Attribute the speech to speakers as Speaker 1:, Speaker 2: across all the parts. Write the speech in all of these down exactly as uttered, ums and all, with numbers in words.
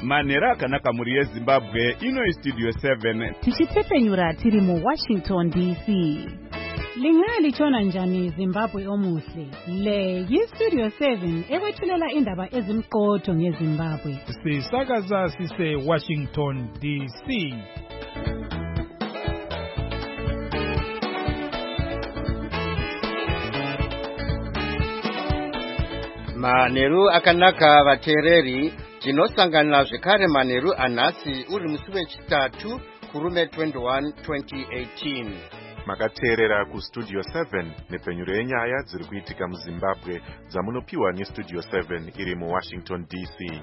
Speaker 1: manhero akanaka muri yeZimbabwe. Ino iStudio seven
Speaker 2: tichitepenyura tiri mu Washington D C. Lingali chona njani Zimbabwe omuhle. Le yiStudio seven ewethulela indaba ezimqotho ngeZimbabwe.
Speaker 3: Sisakaza sise Washington D C.
Speaker 4: Manheru akanaka vateereri, tinosangana zvekare manheru anhasi uri musi wechitatu kurume twenty-one twenty eighteen.
Speaker 5: Makateerera kuStudio seven nepenyuro yenyaya dziri kuitika muZimbabwe dzamunopiwa neStudio seven iri muWashington D C.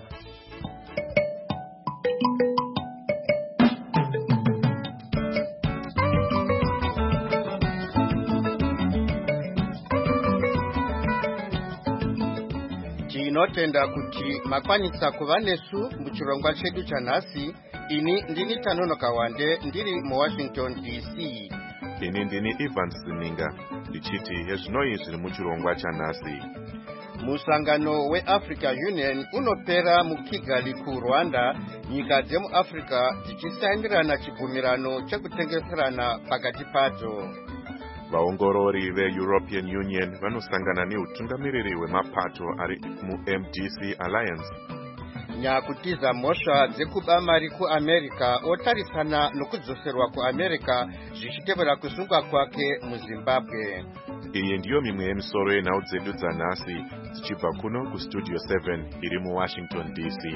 Speaker 4: Tinotenda kuti makwanisa kuva nesu muchirongwa chedu chanhasi. Ini ndini Tanonoka Wande ndiri muWashington D C.
Speaker 5: Ini ndini Evans Zininga ndichiti hezvinoi zviri muchirongwa chanhasi.
Speaker 4: Musangano weAfrica Union unopera muKigali kuRwanda. Nyika dzemuAfrica dzichisainirana chibvumirano chekutengeserana pakati padzo.
Speaker 5: Vaongorori veEuropean Union vanosangana neutungamiriri wemapato ari muM D C Alliance.
Speaker 4: Nyakutiza mhosva dzekuba mari kuAmerica otarisana nokudzoserwa kuAmerica zvichitevera kusungwa kwake muZimbabwe.
Speaker 5: Iyi ndiyo mimwe yemisoro yenhau dzedu dzanhasi dzichibva kuno kuStudio seven iri muWashington D C.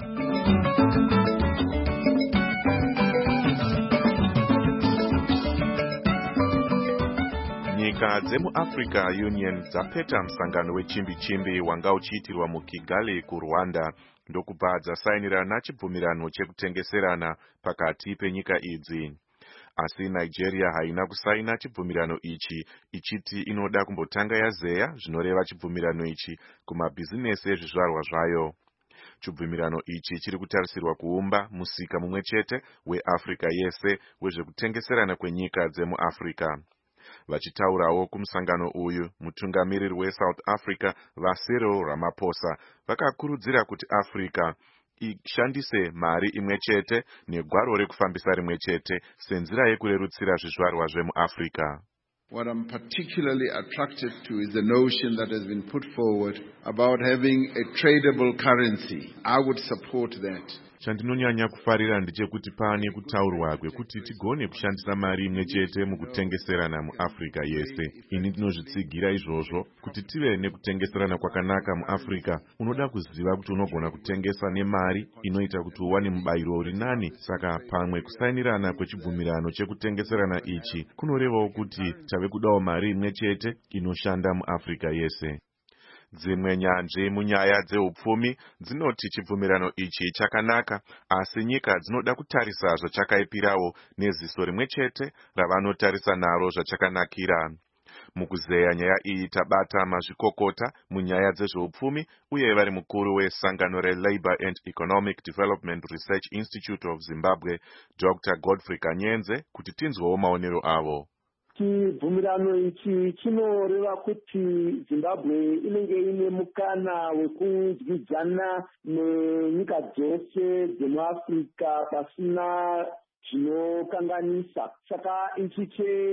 Speaker 5: Nyika dzemuAfrica Union dzapeta musangano wechimbi-chimbi wanga uchiitirwa muKigali kuRwanda ndokubva dzasainirana chibvumirano chekutengeserana pakati penyika idzi. Asi Nigeria haina kusaina chibvumirano ichi, ichiti inoda kumbotanga yazeya zvinoreva chibvumirano ichi kumabhizinesi ezvizvarwa zvayo. Chibvumirano ichi chiri kutarisirwa kuumba musika mumwe chete weAfrica yese wezvekutengeserana kwenyika dzemuAfrica. Vachitaurawo kumusangano uyu, mutungamiriri weSouth Africa vaCyril Ramaphosa vakakurudzira kuti Africa ishandise mari imwe chete negwaro rekufambisa rimwe chete senzira yekurerutsira zvizvarwa zvemuAfrica.
Speaker 6: What I'm particularly attracted to is the notion that has been put forward about having a tradable currency. I would support that.
Speaker 5: Chandinonyanya kufarira ndechekuti pane kutaurwa kwekuti tigone kushandisa mari imwe chete mukutengeserana muAfrica yese. Ini ndinozvitsigira izvozvo kuti tive nekutengeserana kwakanaka muAfrica. Unoda kuziva kuti unogona kutengesa nemari inoita kuti uwane mubayiro uri nani. Saka pamwe kusainirana kwechibvumirano chekutengeserana ichi kunorevawo kuti tave kudawo mari imwe chete inoshanda muAfrica yese. Dzimwe nyanzvi munyaya dzeupfumi dzinoti chibvumirano ichi chakanaka, asi nyika dzinoda kutarisa zvachakaipirawo neziso rimwe chete ravanotarisa naro zvachakanakira. Mukuzeya nyaya iyi tabata mazvikokota munyaya dzezveupfumi uye vari mukuru wesangano reLabour and Economic Development Research Institute of Zimbabwe, Doctor Godfrey Kanyenze, kuti tinzwewo maonero avo.
Speaker 7: Chibvumirano ichi chinoreva kuti Zimbabwe inenge ine mukana wekudyidzana nenyika dzose dzemuAfrica pasina zvinokanganisa. Saka ichi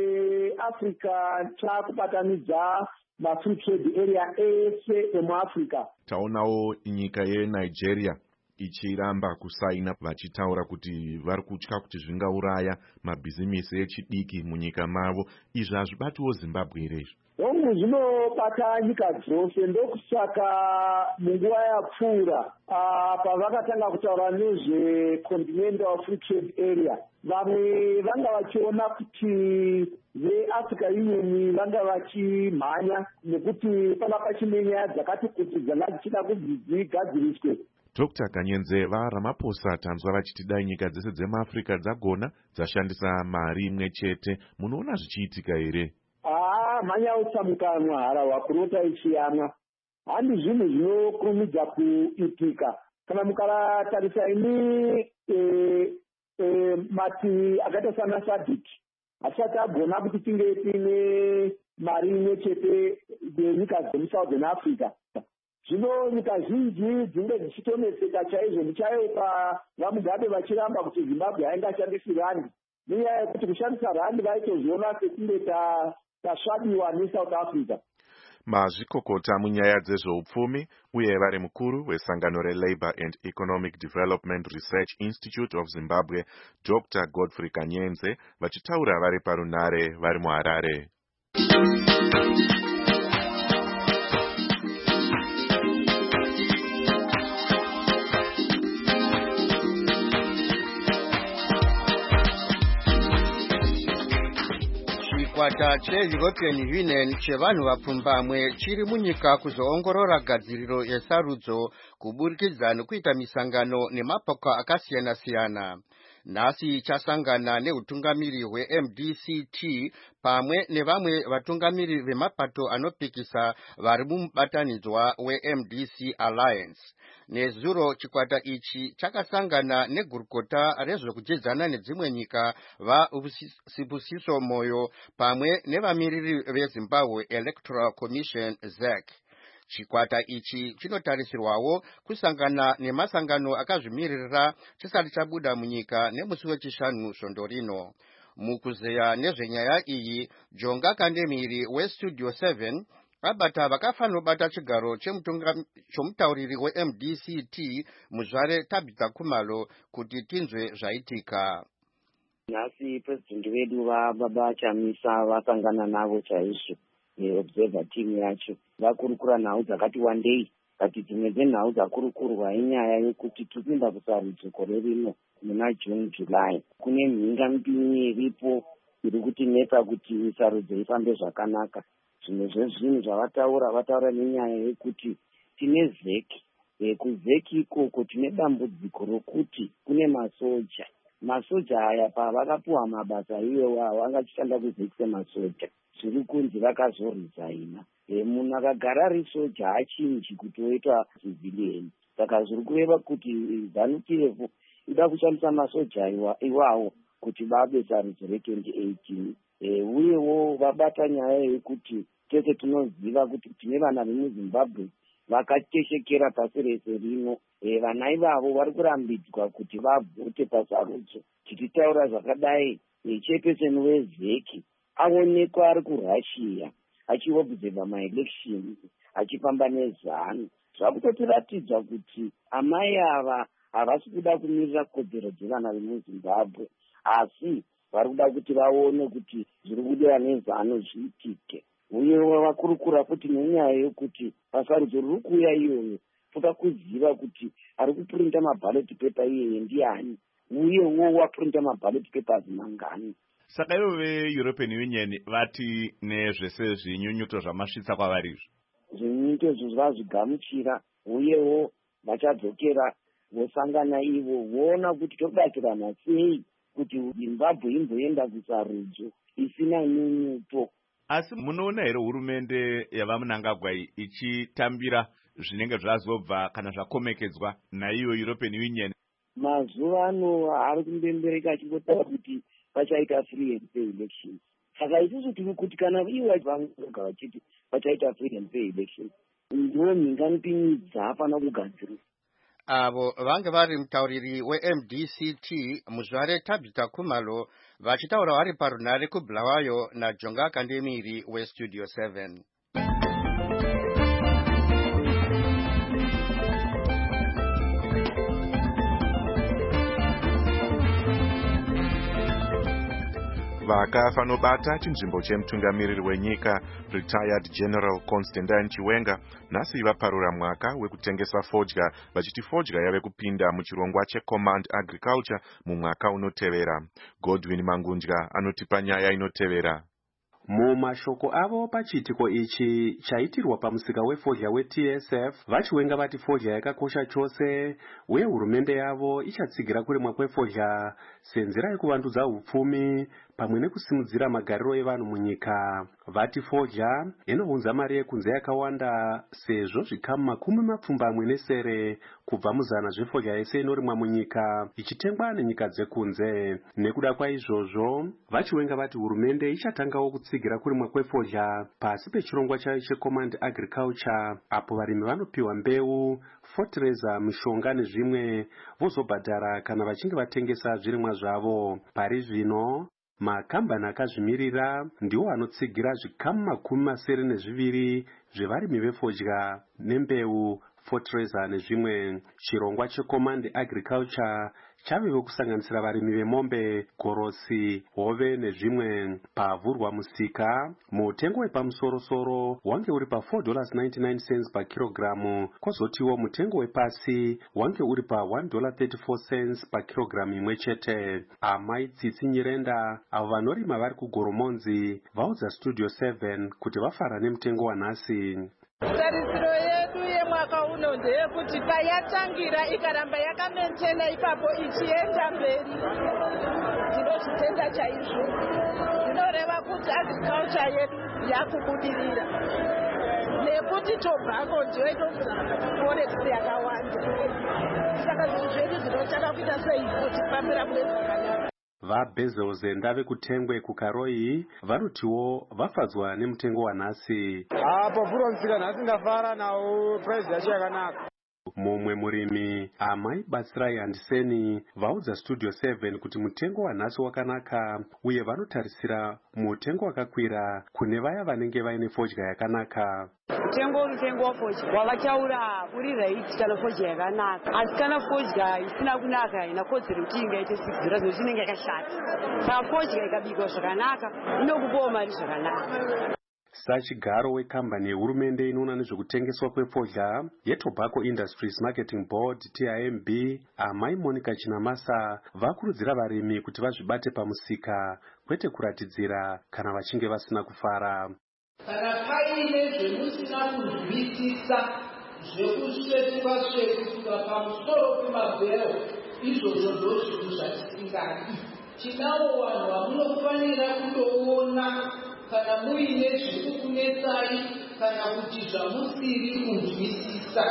Speaker 7: cheAfrica chakubatanidza maFree Trade Area ese emuAfrica.
Speaker 5: Taonawo nyika yeNigeria ichiramba kusaina vachitaura kuti vari kutya kuti zvingauraya mabhizimisi echidiki munyika mavo. Izvi hazvibatiwo Zimbabwe here izvi?
Speaker 7: Hongu zvinobata nyika dzose, ndokusaka munguva yapfuura pavakatanga kutaura nezveContinental Free Trade Area, vamwe vanga vachiona kuti veAfrica Union vanga vachimhanya nekuti panga pachine nyaya dzakati kuti dzanga dzichida kudzigadziriswe.
Speaker 5: Doctor Kanyenze vaRamaphosa tanzwa vachiti dai nyika dzese dzemuAfrica dzagona dzashandisa mari imwe chete, munoona zvichiitika here?
Speaker 7: Ah, mhanya utsamukanwa harawa kurota ichiyamwa. Handi zvinhu zvinokurumidza kuitika. Kana mukaratarisa ini e, e, mati akaita sana SADC asati agona kuti tinge tine mari imwe chete yenyika dzemuSouthern Africa. zvino nyika zhinji dzinge dzichitoneseka chaizvo muchaipa vamugabe vachiramba kuti Zimbabwe haingashandisi randi nenyaya yekuti kushandisa randi vaitozviona sekunge tasvabiwa neSouth Africa.
Speaker 5: mazvikokota munyaya dzezveupfumi uye vari mukuru wesangano reLabour and Economic Development Research Institute of Zimbabwe Doctor Godfrey Kanyenze vachitaura vari parunare vari muHarare.
Speaker 4: Chikwata cheEuropean Union chevanhu vapfumbamwe chiri munyika kuzoongorora gadziriro yesarudzo kuburikidza nekuita misangano nemapoka akasiyana siyana. Nhasi chasangana neutungamiri hwe-M D C T pamwe nevamwe vatungamiri vemapato anopikisa vari mumubatanidzwa we-M D C Alliance. Nezuro chikwata ichi chakasangana negurukota rezvekudzidzana nedzimwe nyika vaSibusiso Moyo pamwe nevamiriri veZimbabwe Electoral Commission Z E C. Chikwata ichi chinotarisirwawo kusangana nemasangano akazvimirira chisati chabuda munyika nemusi wechishanu svondo rino. Mukuzeya nezvenyaya iyi, Jonga Kandemiri weStudio seven abata vakafanobata chigaro chomutauriri we-M D C T muzvare Tabitha Khumalo kuti tinzwe zvaitika.
Speaker 8: Nhasi president vedu vababa Chamisa vasangana navo chaizvo neobserver team yacho vakurukura nhau dzakati wandei kati dzimwe dzenhau dzakurukurwa inyaya yekuti tipinda kusarudzo gore rino muna June July. Kune mhinga mipini iripo iri kutinetsa kuti sarudzo ifambe zvakanaka. Zvimwe zvezvinhu zvavataura vataura nenyaya yekuti tine zeki e, kuzeki ikoko tine dambudziko rokuti kune masoja masoja aya pavakapuwa mabasa iwewo awo angachishanda kuzeki semasoja zviri kunzi vakazorizaina. E, munhu akagara ari soja hachinji kuti oita civilian. Saka zviri kureva kuti ZANU-P F ida kushandisa masoja iwawo kuti babe sarudzo re-twenty eighteen. E, uyewo vabata nyaya yekuti tese tinoziva kuti tine vana vemuZimbabwe vakateshekera pasi rese rino. E, vana ivavo vari kurambidzwa kuti vavhote pasarudzo. Tichitaura zvakadai, e, chairperson wezeki aonekwa ari kuRussia achiobserva maelection achifamba nezano. Zvakutotiratidza kuti amai ava havasi kuda kumirira kodzero dzevana vemuZimbabwe, asi vari kuda kuti vaone kuti zviri kudiwa nezano zviitike. Uyewo vakurukura kuti nenyaya yokuti pasarudzo riri kuuya iyoyo toda kuziva kuti ari kuprinta maballot paper iyeye ndiani, uyewo waprinta maballot papers mangani.
Speaker 1: Saka ivo ve-European Union vati nezvese zvinyunyuto zvamasvitsa kwavari izvo
Speaker 8: zvinyunyuto izvo vazvigamuchira, uyewo vachadzokera vosangana ivo voona kuti tobatsirana sei kuti Zimbabwe imboenda kusarudzo isina nyunyuto.
Speaker 1: Asi munoona here hurumende yavaMnangagwa ichitambira zvinenge zvazobva kana zvakomekedzwa naiyo European Union?
Speaker 8: Mazuva ano ari kumbembereka achingotara kuti pachaita free and fair elections. Saka isusu tiri kuti kana ivo vanonga vachiti pachaita free and fair elections, ndiwo mhinga mipini dzaafana kugadzirwa.
Speaker 4: Avo vange vari mutauriri we-M D C T muzvare Tabitha Khumalo vachitaura vari parunare kuBulawayo naJonga Kandemiri weStudio seven.
Speaker 5: vakafanobata chinzvimbo chemutungamiriri wenyika retired General Constantine Chiwenga nhasi vaparura mwaka wekutengesa fodya vachiti fodya yave kupinda muchirongwa cheCommand Agriculture mumwaka unotevera. Godwin Mangunja anotipa nyaya inotevera.
Speaker 9: Mumashoko avo pachiitiko ichi chaitirwa pamusika wefodya weT S F vachiwenga vati fodya yakakosha chose uye hurumende yavo ichatsigira kurimwa kwefodya senzira yekuvandudza upfumi pamwe nekusimudzira magariro evanhu munyika. Vati fodya inounza mari yekunze yakawanda sezvo zvikamu makumi mapfumbamwe nesere kubva muzana zvefodya yese inorimwa munyika ichitengwa nenyika dzekunze. Nekuda kwaizvozvo vachiwenga vati hurumende ichatangawo kutsigira kurimwa kwefodya pasi pechirongwa chayo checommand agriculture, apo varimi vanopiwa mbeu, fertilizer, mishonga nezvimwe vozobhadhara kana vachinge vatengesa zvirimwa zvavo. Pari zvino makambani akazvimirira ndiwo anotsigira zvikamu makumi masere nezviviri zvevarimi vefodya nembeu, fertilizer nezvimwe. Chirongwa checommand agriculture chavewo kusanganisira varimi vemombe, gorosi, hove nezvimwe. Pavhurwa musika, mutengo wepamusoro-soro wange uri pa four dollars ninety-nine cents per kilogramu, kozotiwo mutengo wepasi wange uri pa one dollar thirty-four cents per kilogramu imwe chete. Amai Tsitsi Nyirenda avo vanorima vari kuGoromonzi vaudza Studio seven kuti vafara nemutengo wanhasi.
Speaker 10: Tarisiro yedu yemwaka uno ndeyekuti payatangira ikaramba yakamenchena ipapo ichienda mberi tinozvitenda chaizvo. Zvinoreva kuti agriculture yedu yakubudirira nekuti tobhako ndiyo inoudza forex yakawanda. Saka zvinhu zvedu zvinotaka kuita sei kuti pambira mune zvakanaka.
Speaker 9: VaBezoze ndave kutengwe kukaroi vanotiwo vafadzwa nemutengo wanhasi.
Speaker 11: Apo vhurwa musika nhasi ndafara nawo price yacho yakanaka.
Speaker 9: Mumwe murimi Amai Batsirai Handiseni vaudza Studio seven kuti mutengo wanhasi wakanaka uye vanotarisira mutengo wakakwira kune vaya vanenge vaine fodya yakanaka.
Speaker 12: Mutengo mutengo wafodya wavataura uri right kana fodya yakanaka, asi kana fodya isina kunaka ina kodzero kuti ingaite sidzira zvinhu inenge yakashata. Saka fodya ikabikwa zvakanaka inokupawo mari zvakanaka.
Speaker 9: Sachigaro wekambani yehurumende inoona nezvekutengeswa kwefodya yeTobacco Industries Marketing Board T I M B, Amai Monica Chinamasa vakurudzira varimi kuti vazvibate pamusika kwete kuratidzira kana vachinge vasina kufara.
Speaker 13: Kana paine zvemusina kunzwisisa zvekusvetuka svetuka pamusoro pemabhero, izvozvo ndozvinhu zvatisingadi. Tinavo vanhu vamunofanira kundoona kana muine zviri kunetsai kana kuti zvamusiri kunzwisisa.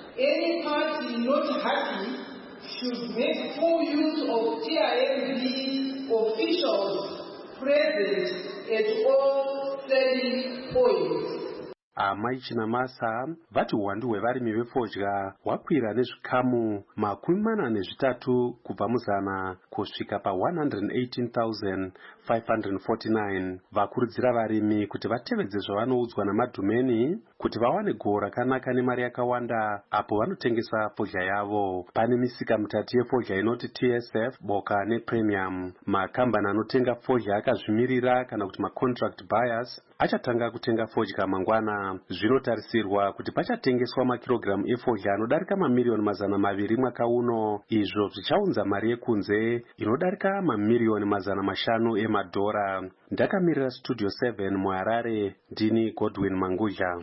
Speaker 13: Any party not happy should make full use of T I M B officials present at all selling points.
Speaker 9: Amai Chinamasa vati uwandu hwevarimi vefodya hwakwira nezvikamu makumi mana nezvitatu kubva muzana kusvika pa one hundred eighteen thousand five hundred forty-nine. Vakurudzira varimi kuti vatevedze zvavanoudzwa namadhumeni kuti vawane gohwo rakanaka nemari yakawanda apo vanotengesa fodya yavo. Pane misika mitatu yefodya inoti T S F, Boka nePremium. Makambani anotenga fodya akazvimirira kana kuti macontract buyers achatanga kutenga fodya mangwana. Zvinotarisirwa kuti pachatengeswa makirogiramu efodya anodarika mamiliyoni mazana maviri mwaka uno, izvo zvichaunza mari yekunze inodarika mamiliyoni mazana mashanu emadhora. Ndakamirira Studio seven muHarare, ndini Godwin Mangudya.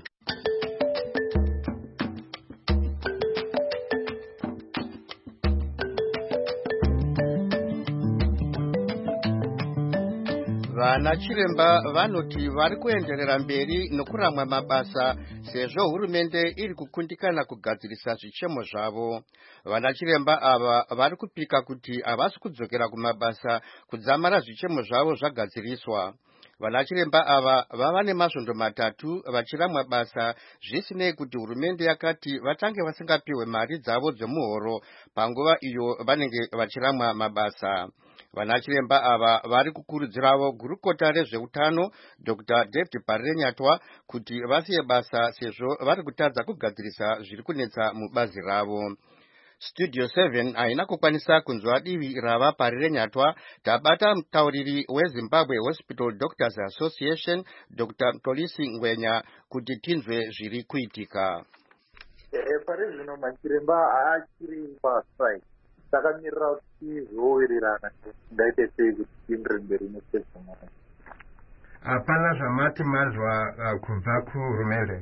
Speaker 4: Vana chiremba vanoti vari kuenderera mberi nokuramwa mabasa sezvo hurumende iri kukundikana kugadzirisa zvichemo zvavo. Vana chiremba ava vari kupika kuti havasi kudzokera kumabasa kudzamara zvichemo zvavo zvagadziriswa. Vana chiremba ava vava nemasvondo matatu vachiramwa basa zvisinei kuti hurumende yakati vatange vasingapiwe mari dzavo dzemuhoro panguva iyo vanenge vachiramwa mabasa. Vana chiremba ava vari kukurudzirawo gurukota rezveutano Doctor David Parenyatwa kuti vasiye basa sezvo vari kutadza kugadzirisa zviri kunetsa mubazi ravo. Studio seven haina kukwanisa kunzwa divi rava Parenyatwa. Tabata mutauriri weZimbabwe Hospital Doctors Association Doctor Mtolisi Ngwenya kuti tinzwe zviri kuitika.
Speaker 14: Pari zvino machiremba haachiri pastrike. Takamirira kuti zvowirirana ngaite sei kuti tiendere mberi nesezvona.
Speaker 15: Hapana zvamati mazwa kubva kuhurumende?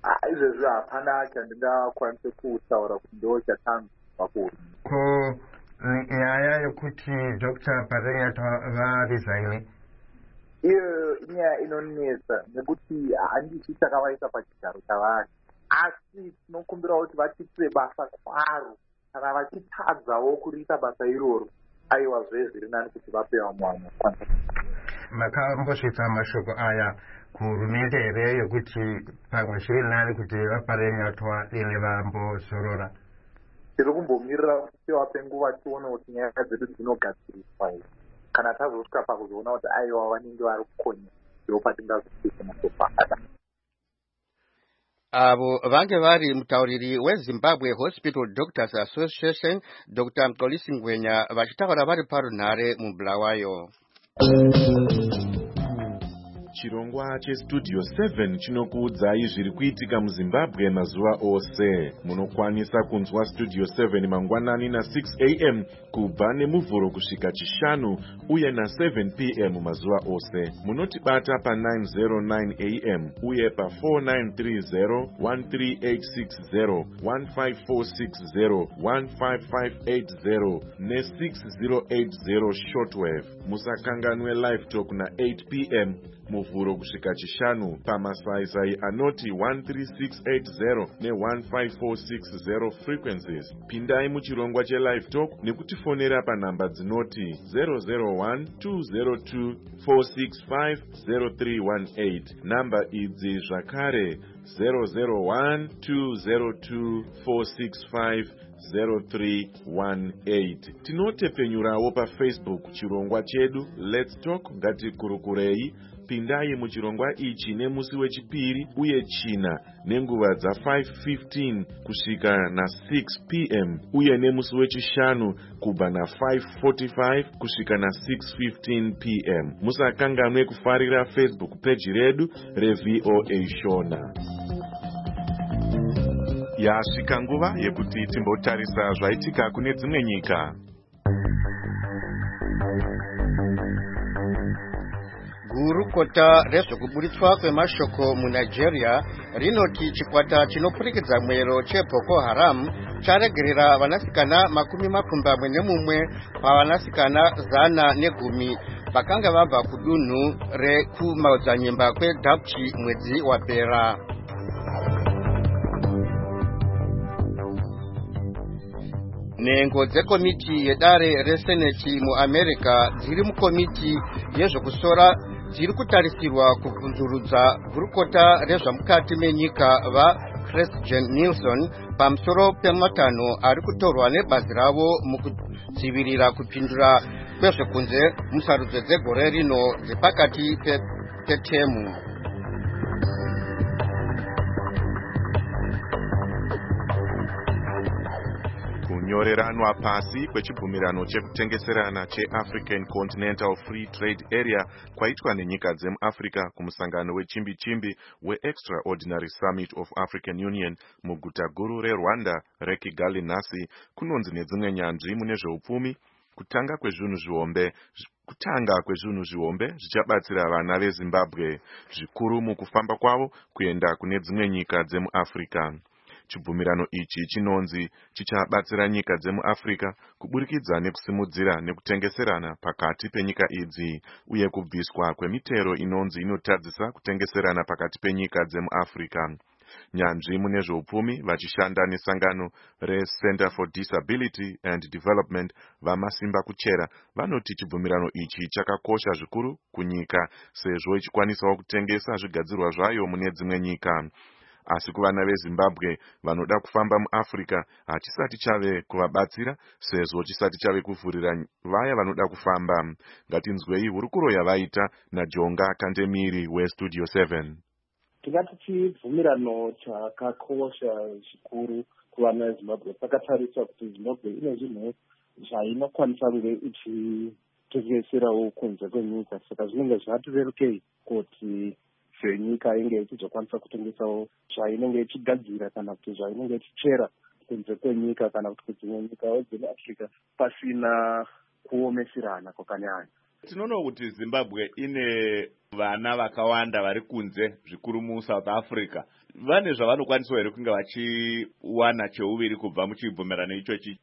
Speaker 14: Izvezvi hapana chandingakwanise kutaura kuti ndo chatanzwa kuhurumende.
Speaker 15: Ko nyaya yokuti Doctor Parenyatwa varesign.
Speaker 14: Iyo inyaya inonetsa nekuti handisi takavaisa pachigaro chavanhu, asi tinokumbira kuti vatiitire basa kwaro. Kana vachitadzawo kuriita basa iroro, aiwa zvezviri nani kuti vapewa mwana.
Speaker 15: Makambosvitsa mashoko aya kuhurumende here yokuti pamwe zviri nani kuti vaParenyatwa ine vambozorora?
Speaker 14: Tiri kumbomirira kupewa penguva tione kuti nyaya dzedu dzinogadziriswa here. Kana tazosvika pakuzoona kuti aiwa vanenge vari kukonya, ndipo patingazosvika mashoko aya.
Speaker 4: Abo vange vari mutauriri weZimbabwe Hospital Doctors Association Doctor Mxolisi Ngwenya vachitaura vari parunhare muBulawayo.
Speaker 5: Chirongwa chestudio seven chinokuudzai zviri kuitika muZimbabwe mazuva ose. Munokwanisa kunzwa studio seven mangwanani na six a m kubva nemuvhuro kusvika chishanu uye na seven p m mazuva ose. Munotibata pa nine oh nine a m uye pa four nine three zero one three eight six zero one five four six zero one five five eight zero ne six zero eight zero shortwave. Musakanganwe live talk na eight p m muvhuro kusvika chishanu pamasaisai anoti one three six eight zero ne one five four six zero frequencies. Pindai muchirongwa chelive talk nekutifonera panhamba dzinoti zero zero one two zero two four six five zero three one eight. Namba idzi zvakare zero zero one two zero two four six five zero three one eight. Tinotepenyurawo pa Facebook chirongwa chedu Let's Talk Ngatikurukurei. Pindai muchirongwa ichi nemusi wechipiri uye china nenguva dza five fifteen kusvika na six p m uye nemusi wechishanu kubva na five forty-five kusvika na six fifteen p m. Musakanganwe kufarira Facebook page redu reV O A Shona. Yasvika nguva yekuti timbotarisa zvaitika kune dzimwe nyika.
Speaker 4: Gurukota rezvokuburitswa kwemashoko muNigeria rinoti chikwata chinopurikidza mwero cheBoko Haram charegerera vanasikana makumi mapfumbamwe nemumwe pavanasikana zana negumi vakanga vabva kudunhu rekumaodzanyemba kweDapchi mwedzi wapera. Nengo dzekomiti yedare reseneti muAmerica dziri mukomiti yezvokusora dziri kutarisirwa kubvunzurudza gurukota rezvamukati menyika vaChristjen Nielsen pamusoro pematanho ari kutorwa nebazi ravo mukudzivirira kupindura kwezvekunze musarudzo dzegore rino dzepakati petemu.
Speaker 5: Kunyoreranwa pasi kwechibvumirano chekutengeserana cheAfrican Continental Free Trade Area kwaitwa nenyika dzemuAfrica kumusangano wechimbi chimbi weExtraordinary Summit of African Union muguta guru reRwanda reKigali nhasi kunonzi nedzimwe nyanzvi mune zveupfumi kutanga kwezvinhu zvihombe kutanga kwezvinhu zvihombe zvichabatsira vana veZimbabwe zvikuru mukufamba kwavo kuenda kune dzimwe nyika dzemuAfrica. Chibvumirano ichi chinonzi chichabatsira nyika dzemuAfrica kuburikidza nekusimudzira nekutengeserana pakati penyika idzi uye kubviswa kwemitero inonzi inotadzisa kutengeserana pakati penyika dzemuAfrica. Nyanzvi mune zveupfumi vachishanda nesangano reCenter for Disability and Development vamasimba kuchera vanoti chibvumirano ichi chakakosha zvikuru kunyika sezvo ichikwanisawo kutengesa zvigadzirwa zvayo mune dzimwe nyika. Asi kuvana veZimbabwe vanoda kufamba muAfrica hachisati chave kuvabatsira sezvo chisati chave kuvhurira vaya vanoda kufamba. Ngatinzwei hurukuro yavaita naJonga Kandemiri weStudio seven.
Speaker 16: Tingati chibvumirano chakakosha zvikuru kuvana veZimbabwe. Takatariswa kuti Zimbabwe ine zvinhu zvainokwanisa kunge ichitengeserawo kunze kwenyika, saka zvinenge zvatirerukei kuti zvenyika inge ichizokwanisa kutengesawo zvainenge ichigadzira kana kuti zvainenge ichichera kunze kwenyika kana kuti kudzimwe nyikawo dzemuAfrica pasina kuomeserana kwakanyanya.
Speaker 1: Tinoona kuti Zimbabwe ine vana vakawanda vari kunze zvikuru muSouth Africa. Vane zvavanokwanisa here kunge vachiwana cheuviri kubva muchibvumirano ichochi?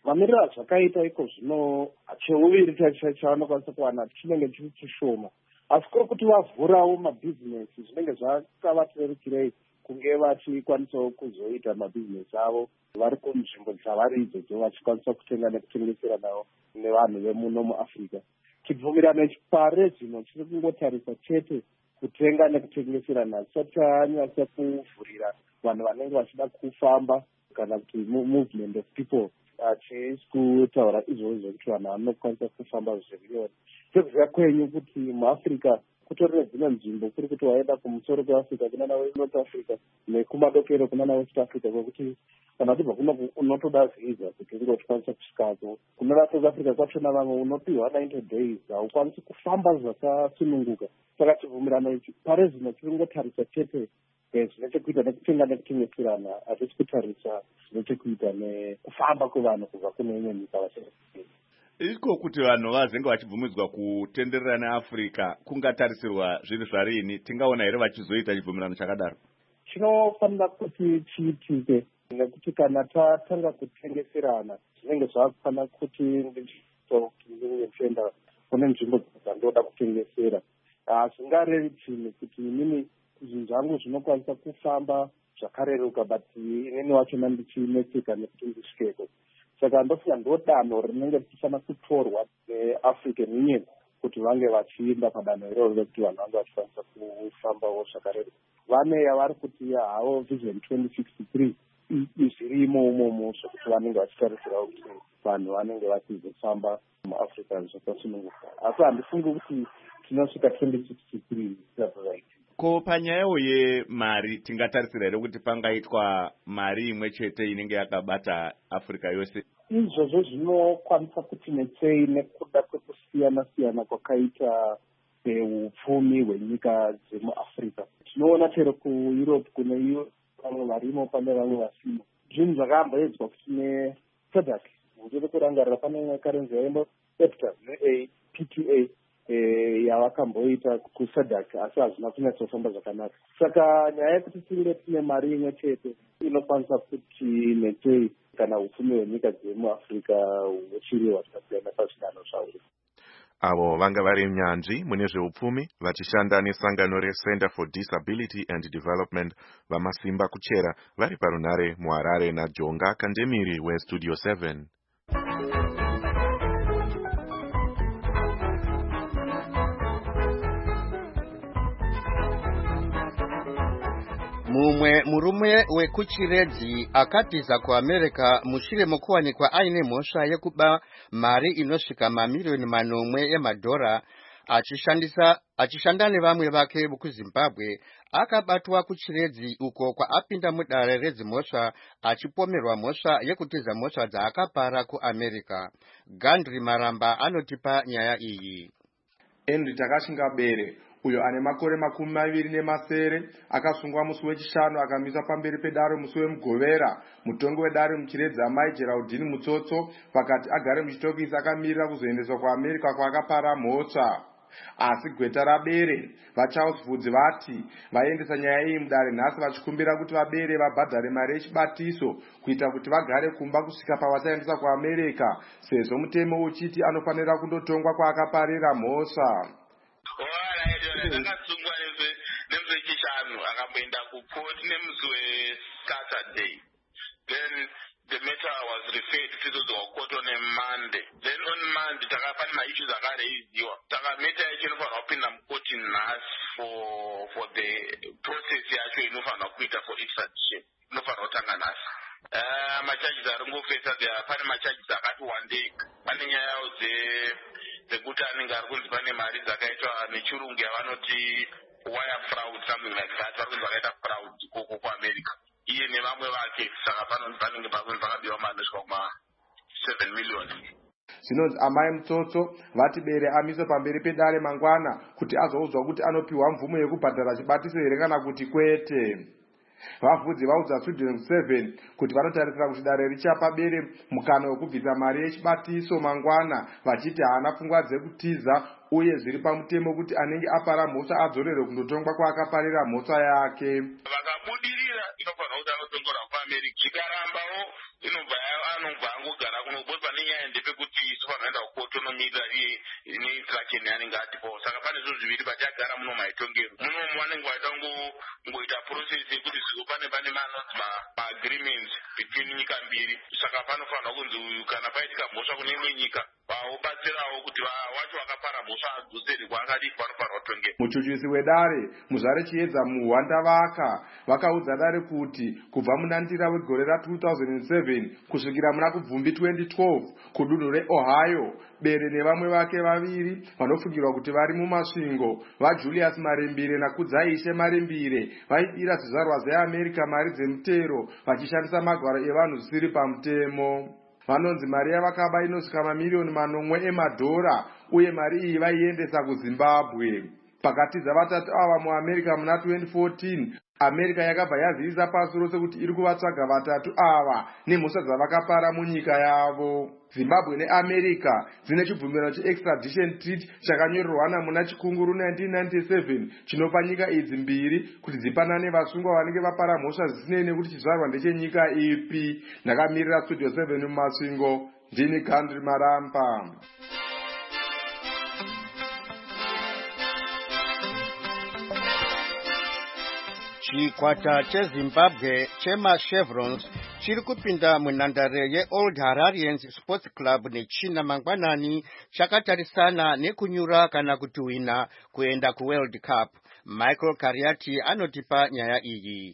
Speaker 16: mamiriro azvakaita iko zvino cheuviri chavanokwanisa kuwana chinenge chiri chishoma, asi kuri kuti vavhurawo mabhizinesi zvinenge zvakavatirerukirei kunge vachikwanisawo kuzoita mabhizinesi avo vari kunzvimbo dzavari idzodzo vachikwanisa kutenga nekutengesera navo nevanhu vemuno muAfrica. Chibvumirano pare zvino chiri kungotarisa chete kutenga nekutengeserana, chisati chanyasa kuvhurira vanhu vanenge vachida kufamba kana kuti movement of people achisi kutaura izvozvo kuti vanhu vanokwanisa kufamba zvirioni. Sekuziva kwenyu kuti muAfrica kutori nedzimwe nzvimbo kuri kuti waenda kumusoro kweAfrica kuna nawe North Africa nekumadokero kuna nawe West Africa, kwekuti kana uchibva kuno unotoda visa kuti ungokwanisa kusvikako. Kuna South Africa kwachona vamwe unopiwa ninety days haukwanisi kufamba zvakasununguka. Saka chibvumirano ichi pare zvino chiri kungotarisa chete zvine chekuita nekutenga nekutengeserana, hatisi kutarisa zvine chekuita nekufamba kwevanhu kubva kune imwe nyika vachienda.
Speaker 1: Iko kuti vanhu vazenge vachibvumidzwa kutenderera neAfrica kungatarisirwa zviri zvarini? Tingaona here vachizoita chibvumirano chakadaro?
Speaker 16: Chinofanira kuti chiitike nekuti kana tatanga kutengeserana zvinenge zvakufana kuti ndichienda kune nzvimbo dzandoda kutengesera. Hazvingarevi chini kuti inini zvinhu zvangu zvinokwanisa kufamba zvakareruka but inini wachona ndichinetseka nekuti ndisvikeko. Saka ndofunga ndodanho rinenge richifana kutorwa neAfrican Union kuti vange vachienda padanho iroro rekuti vanhu vange vachikwanisa kufambawo zvakareruka. Vane yavari kuti havo vision twenty sixty-three zvirimo umomo zvokuti vanenge vachitarisirawo kuti vanhu vanenge vachizofamba muAfrica zvakasununguka. Asi handifungi kuti tinosvika twenty sixty-three right.
Speaker 1: Ko panyayo yemari tingatarisira here kuti pangaitwa mari imwe chete inenge yakabata Africa yose?
Speaker 16: Izvozvo zvinokwanisa kuti netsei nekuda kwekusiyana siyana kwakaita upfumi hwenyika dzemuAfrica. Tinoona chero kuEurope kune vamwe varimo pane vamwe vasimo. Zvinhu zvakamboedzwa kuti neSADC ndiri kurangarira pane karenzi yaimbo EFTA ne-P T A yavakamboita kuSADC asi hazvina kunyatsofamba zvakanaka. Saka nyaya yekuti tinge tine mari imwe chete inokwanisa kuti netei kana upfumi hwenyika dzemuAfrica huchiriwa zvakasiyana pazvidano zvauri.
Speaker 5: Avo vanga vari nyanzvi mune zveupfumi vachishanda nesangano reCenter for Disability and Development vamasimba kuchera vari parunare muHarare naJonga Kandemiri weStudio seven.
Speaker 4: Mumwe murume wekuchiredzi akatiza kuAmerica mushure mokuwanikwa aine mhosva yekuba mari inosvika mamiliyoni manomwe emadhora achishandisa achishanda nevamwe vake kuZimbabwe. Akabatwa kuchiredzi uko kwaapinda mudare redzimhosva achipomerwa mhosva yekutiza mhosva dzaakapara kuAmerica. Gandri Maramba anotipa nyaya iyi.
Speaker 17: Henry Takashingabere uyo ane makore makumi maviri nemasere akasungwa musi wechishanu akamiswa pamberi pedare musi wemugovera. Mutongo wedare muchiredzi amai Geraldine Mutsotso pakati agare muchitokisi akamirira kuzoendeswa kuAmerica kwaakapara mhosva. Asi gweta rabere vaCharles Vudzi vati vaendesa nyaya iyi mudare nhasi vachikumbira kuti vabere vabhadhare mari yechibatiso kuita kuti vagare kumba kusvika pavachaendesa kuAmerica sezvo mutemo uchiti anofanira kundotongwa kwaakaparira mhosva.
Speaker 18: Akasungwa nemusi wechishanu akamboenda kukoti nemusi weSaturday. Then the matter was referred to the court on a Monday. Then on Monday takapana maissues akareiziwa. Takameta yacho inofanirwa kupinda mukoti nhasi for for the process yacho inofanirwa kuita for extradition. Inofanirwa kutanga nhasi. Uh, macharges ari ngofesa pane macharges akati wandei. Pane nyaya dze dzekuti anenge ari kunzi pane mari dzakaitwa nechirungu yavanoti wire fraud, something like that. Vari kunzi vakaita fraud koko kuAmerica iye nevamwe vake. Saka panenge pakunzi vakabiwa mari inosvika kuma seven million.
Speaker 17: Zvinonzi amai Mutsotso vati bere amiswe pamberi pedare mangwana kuti azoudzwa kuti anopiwa mvumo yekubhadhara chibatiso here kana kuti kwete. Vavudzi vaudza Studio seven kuti vanotarisira kuti dare richapa bere mukana wekubvisa mari yechibatiso mangwana vachiti haana pfungwa dzekutiza uye zviri pamutemo kuti anenge apara mhosva adzorere kundotongwa kwaakaparira mhosva yake.
Speaker 18: Vakabudirira inofanira kuti anotongorwa kuAmerica. Chikarambawo inobva anobva angogara kunokuti pane nyaya ndepekuti sopanoenda kukotonomira neinstruction yaanenge atipo. Saka pane zvinhu zviviri pachagara muno maitongero. Muno vanenge vaita ngoita process yekuti zvivo pane pane manonzi maagreements between nyika mbiri. Saka panofanira kunzi uyu kana paitika mhosva kune imwe nyika vaobatsirawo kuti wacho vakapara mhosva adzosere kwaangadi panofanira kutongera.
Speaker 17: Muchuchisi wedare Muzare Chiedza Muhwandavaka vakaudza dare kuti kubva munandira wegore ra two thousand seven kusvikira muna kubvumbi twenty twelve kudunhu reOhio, Bere nevamwe vake vaviri vanofungirwa kuti vari mumasvingo vaJulius Marembire naKudzaishe Marembire vaidira zvizvarwa zveAmerica mari dzemutero vachishandisa magwaro evanhu zvisiri pamutemo. Vanonzi mari yavakaba inosvika mamiliyoni manomwe emadhora uye mari iyi vaiendesa kuZimbabwe. Pakatiza vatatu ava muAmerica muna twenty fourteen, America yakabva yazivisa pasi rose kuti iri kuvatsvaga vatatu ava nemhosva dzavakapara munyika yavo. Zimbabwe neAmerica dzine chibvumirano cheextradition treaty chakanyorerwana muna chikunguru nineteen ninety-seven chinopa nyika idzi mbiri kuti dzipanane vasungwa vanenge vapara mhosva zvisinei nekuti chizvarwa ndechenyika ipi. Ndakamirira Studio seven mumasvingo, ndini Gandri Maramba.
Speaker 4: Chikwata cheZimbabwe chemaChevrons chiri kupinda munhandare yeOld Hararians Sports Club nechina mangwanani chakatarisana nekunyura kana kutuhwina kuenda kuWorld Cup. Michael Kariati anotipa nyaya iyi.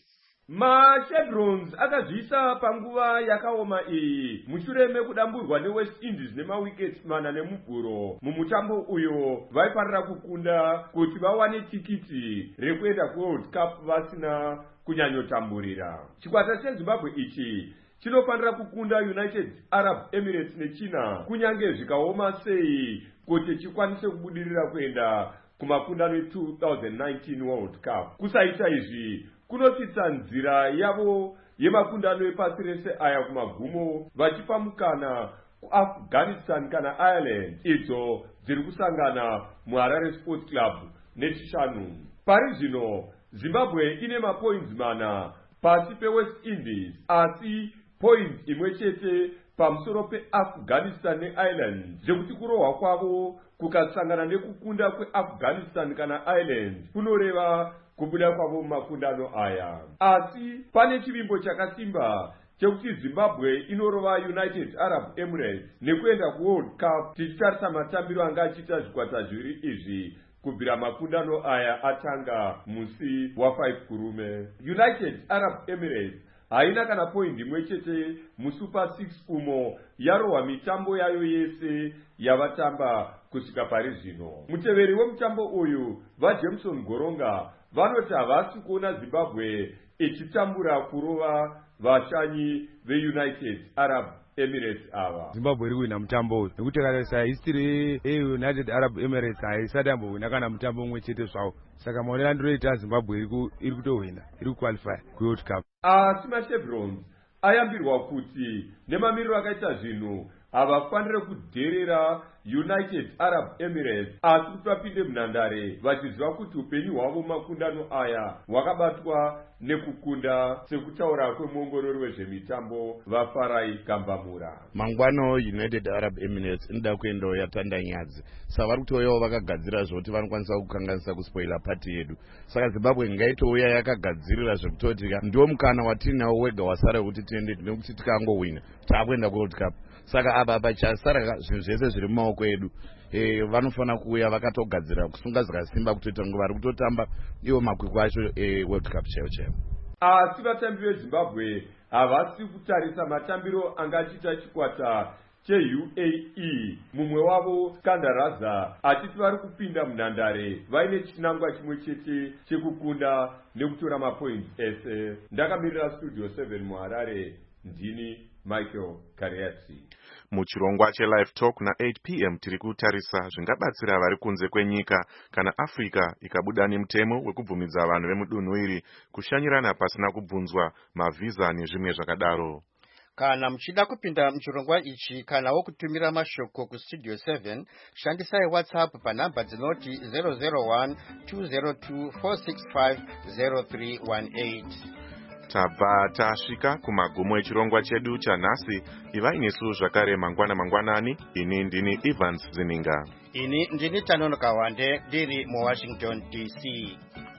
Speaker 19: MaChevrons akazvisa panguva yakaoma iyi mushure mekudamburwa neWest Indies nemawickets mana nemuguro mumutambo uyo vaiparira kukunda kuti vawane tikiti rekuenda kuWorld Cup vasina kunyanyotamburira. Chikwata cheZimbabwe ichi chinofanira kukunda United Arab Emirates nechina kunyange zvikaoma sei kuti chikwanise kubudirira kuenda kumakundano two thousand nineteen World Cup. Kusaita izvi kunotitsa nzira yavo yemakundano epasi rese aya kumagumo vachipa mukana kuAfghanistan kana Ireland idzo dziri kusangana muHarare Sports Club nechishanu. Pari zvino Zimbabwe ine mapoints mana pasi peWest Indies asi points imwe chete pamusoro peAfghanistan neIreland zvekuti kurohwa kwavo kukasangana nekukunda kweAfghanistan kana Ireland kunoreva kubuda kwavo mumakundano aya. Asi pane chivimbo chakasimba chekuti Zimbabwe inorova United Arab Emirates nekuenda kuWorld Cup tichitarisa matambiro anga achiita zvikwata zviviri izvi kubvira makundano aya atanga musi wafive kurume. United Arab Emirates haina kana point imwe chete muSuper six umo yarohwa mitambo yayo yese yavatamba kusvika pari zvino. Muteveri wemutambo uyu vaJameson Goronga vanoti havasi kuona Zimbabwe ichitambura kurova vashanyi veUnited Arab Emirates ava.
Speaker 11: Zimbabwe iri kuwina mutambo uyu nekuti tarisa history yeUnited Arab Emirates haisati yambowina kana mutambo umwe chete zvawo. Saka maonero andinoita Zimbabwe iri kutohwina, iri kuqualify kuWorld Cup.
Speaker 19: Asi maChevrons ayambirwa kuti nemamiriro akaita zvinhu havafanire kudherera United Arab Emirates asi kuti vapinde munhandare vachiziva kuti upenyu hwavo makundano aya hwakabatwa nekukunda sekutaura kwemuongorori wezvemitambo vaFarai Gambamura.
Speaker 20: Mangwano United Arab Emirates inoda kuendawo yatanda nyadzi. Saka vari kutouyawo vakagadzirira zvekuti vanokwanisa kukanganisa kuspoila pati yedu. Saka Zimbabwe ngaitouya yakagadzirira zvekutoti ndiwo mukana watinawo wega wasara kuti tiende nekuti tikangowina taakuenda kuWorld Cup. Saka apa pachasara zvinhu zvese zviri mumaoko edu. E, vanofana kuuya vakatogadzira kusunga zvakasimba kutoita ngo vari kutotamba iwo makwikwi acho eWorld Cup chaiwo chaiwo.
Speaker 19: Asi vatambi veZimbabwe havasi kutarisa matambiro angachiita chikwata cheU A E. Mumwe wavo Skandaraza achiti vari kupinda munhandare vaine chinangwa chimwe chete chekukunda nekutora mapoints ese. Ndakamirira Studio seven muHarare, ndini Michael Kariati.
Speaker 5: Muchirongwa cheLive Talk na eight p m tiri kutarisa zvingabatsira vari kunze kwenyika kana Africa ikabuda nemutemo wekubvumidza vanhu vemudunhu iri kushanyirana pasina kubvunzwa mavhiza nezvimwe zvakadaro.
Speaker 4: Kana mchida kupinda mchurongwa ichi kana wokutumira mashoko ku Studio seven, shandisai WhatsApp pa namba dzinoti zero zero one two zero two four six five zero three one eight.
Speaker 5: Tabva tasvika kumagumo echirongwa chedu chanhasi. Iva inesu zvakare mangwana mangwanani. Ini ndini Evans Zininga.
Speaker 4: Ini ndini Tanono Kawande ndiri mu Washington D C.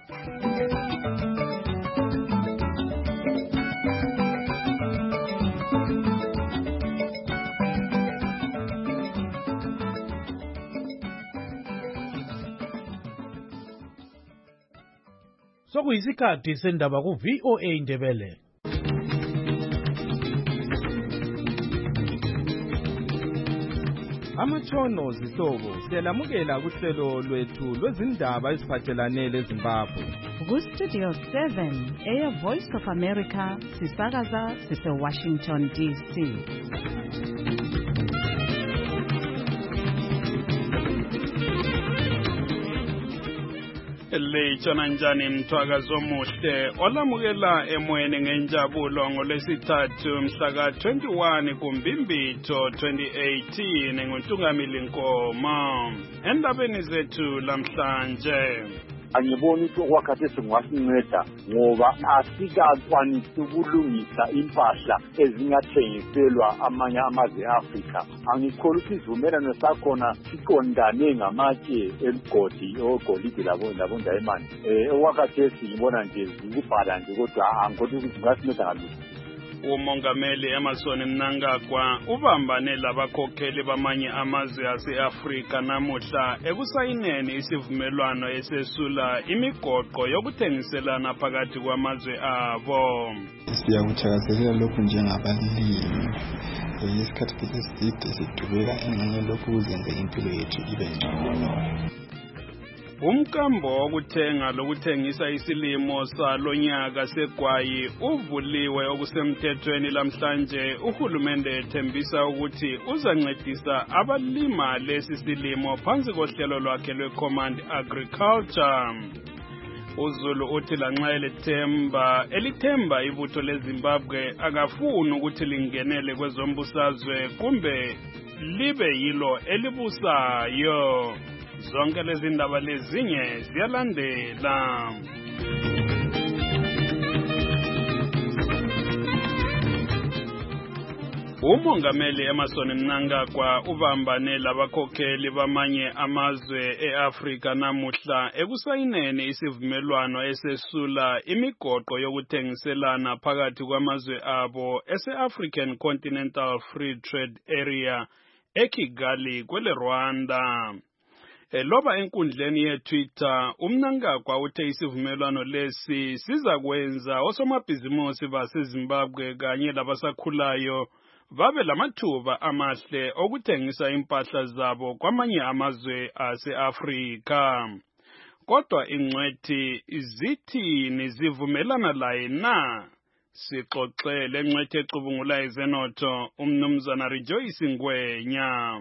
Speaker 3: Sokuyisikhathi sendaba ku V O A Ndebele.
Speaker 21: Amatshono zihlobo siyalamukela kuhlelo lwethu lwezindaba eziphathelane leZimbabwe.
Speaker 2: Ku Studio seven, Air Voice of America, sisakaza sise Washington D C.
Speaker 22: Lechona njani mthwakazi omuhle olamukela emoyeni ngenjabulo ngolwesithathu mhlaka twenty-one kuMbimbitho twenty eighteen nguNtungamili Nkoma. Endabeni zethu lamhlanje
Speaker 23: angiboni ukuthi okwakhathesi ngwasinceda ngoba asikakwanisi ukulungisa impahla ezingathengiselwa amanye amazwe e-Afrika. Angikholwa ukuthi isivumelwano sakhona siqondane ngamatshe emgodi ogolide labondayimani. Eh okwakhathesi ngibona nje ukubhala nje kodwa angikholwa ukuthi ngasinceda ngalutho.
Speaker 22: Umongameli Emmerson Mnangagwa ubambane labakhokheli bamanye amazwe ase-Afrika namuhla ekusayineni isivumelwano esesula imigoqo yokuthengiselana phakathi kwamazwe abo.
Speaker 24: Siyakuthakazelela lokhu njengabalimi. Isikhathi eside sidubeka engxenye lokhu kuzenza impilo yethu ibe ngcono.
Speaker 22: Umkambo wokuthenga lokuthengisa isilimo salonyaka segwayi uvuliwe okusemthethweni lamhlanje. Uhulumende ethembisa ukuthi uzancedisa abalima lesi silimo phansi kohlelo lwakhe lwe-Command Agriculture. uZulu uthi lanxa elithemba elithemba ibutho leZimbabwe akafuni ukuthi lingenele kwezombusazwe kumbe libe yilo elibusayo. Zonke lezi ndaba lezinye ziyalandela. Umongameli Emmerson Mnangagwa ubambane labakhokheli bamanye amazwe e-Afrika namuhla ekusayineni isivumelwano esesula imigoqo yokuthengiselana phakathi kwamazwe abo ese-African Continental Free Trade Area eKigali kwele Rwanda. Eloba enkundleni ye-Twitter, uMnangagwa uthe isivumelwano lesi siza kwenza osomabhizimusi baseZimbabwe kanye labasakhulayo babe lamathuba amahle okuthengisa impahla zabo kwamanye amazwe ase-Afrika. Kodwa ingcwethi zithi nizivumelana laye na? Sixoxele ngcwethi ecubungula izenotho umnumzana Rejoice Ngwenya.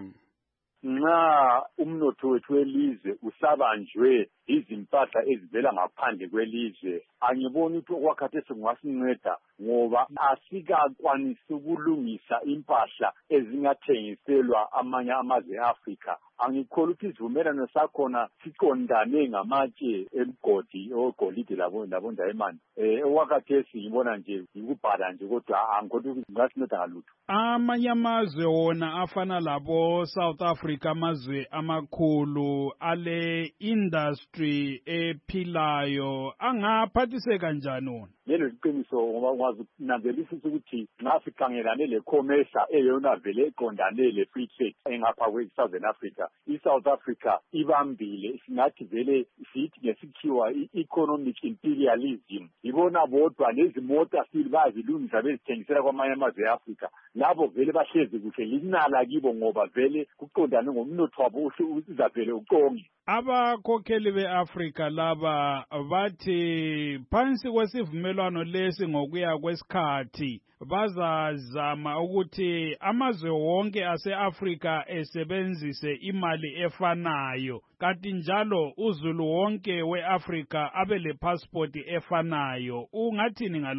Speaker 23: Nxa umnotho wethu welizwe usabanjwe izimpahla ezivela ngaphandle kwelizwe, angiboni ukuthi okwakhathesi ngwasinceda ngoba asikakwanisi ukulungisa impahla ezingathengiselwa amanye amazwe e-Afrika. Angikholwa ukuthi isivumelwano sakhona siqondane ngamatshe emgodi ogolide labondayimani. Eh okwakhathesi ngibona nje ukubhala nje kodwa angikholwa ukuthi ngasinceda ngalutho.
Speaker 22: Amanye amazwe wona afana labo South Africa, amazwe amakhulu ale industry ephilayo angaphathise kanjani wona?
Speaker 23: Lelo iqiniso ngoba kwazi nanzelisa ukuthi nxa sikhangelane le-commerce eyona vele eqondane le-free trade engapha kwe-Southern Africa, i-South Africa ibambile, singathi vele sithi ngesikhiwa i-economic imperialism. Ibona bodwa lezimota sili bazilungisa bezithengisela kwamanye amazwe e-Afrika, labo vele bahlezi kuhle linala kibo ngoba vele kuqondane ngomnotho wabo uzavele uqonge.
Speaker 22: Abakhokheli be-Afrika laba bathi phansi kwesivumelwano lesi ngokuya kwesikhathi bazazama ukuthi amazwe wonke ase-Afrika esebenzise imali efanayo, kanti njalo uZulu wonke we-Afrika abe le passport efanayo. Ungathini ngalokho?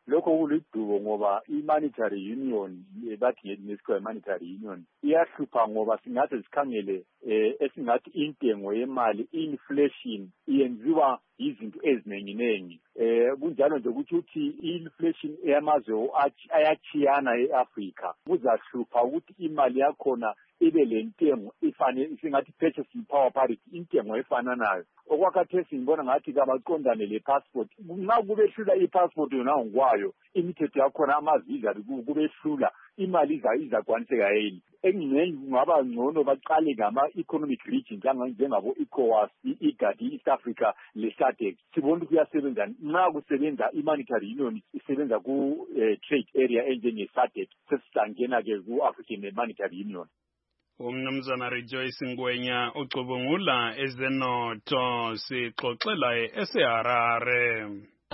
Speaker 23: lokho kulidubo ngoba i-monetary union bathi ngesikhathi monetary union iyahlupha ngoba singathi sikhangele eh esingathi intengo yemali inflation iyenziwa izinto eziningi eh kunjalo nje ukuthi uthi inflation eyamazwe ayachiyana eAfrica kuzahlupha ukuthi imali yakhona ibe lentengo ifane singathi purchasing power parity intengo efananayo okwakhathesi ngibona ngathi kabaqondane le passport nxa kubehlula i-passport yona ngokwayo imithetho yakhona amaviza kubehlula imali iza izakwaniseka yini engingeni kungaba ngcono baqale ngama-economic region njengabo ECOWAS, i-IGAD, i-East Africa le-SADC sibona ukuthi kuyasebenza nxa kusebenza i-monetary union isebenza ku-trade area enjenge-SADC sesisangena-ke ku-African Monetary Union.
Speaker 22: Umnumzana Rejoice Ngwenya ucubungula ezenotho sixoxela eseHarare.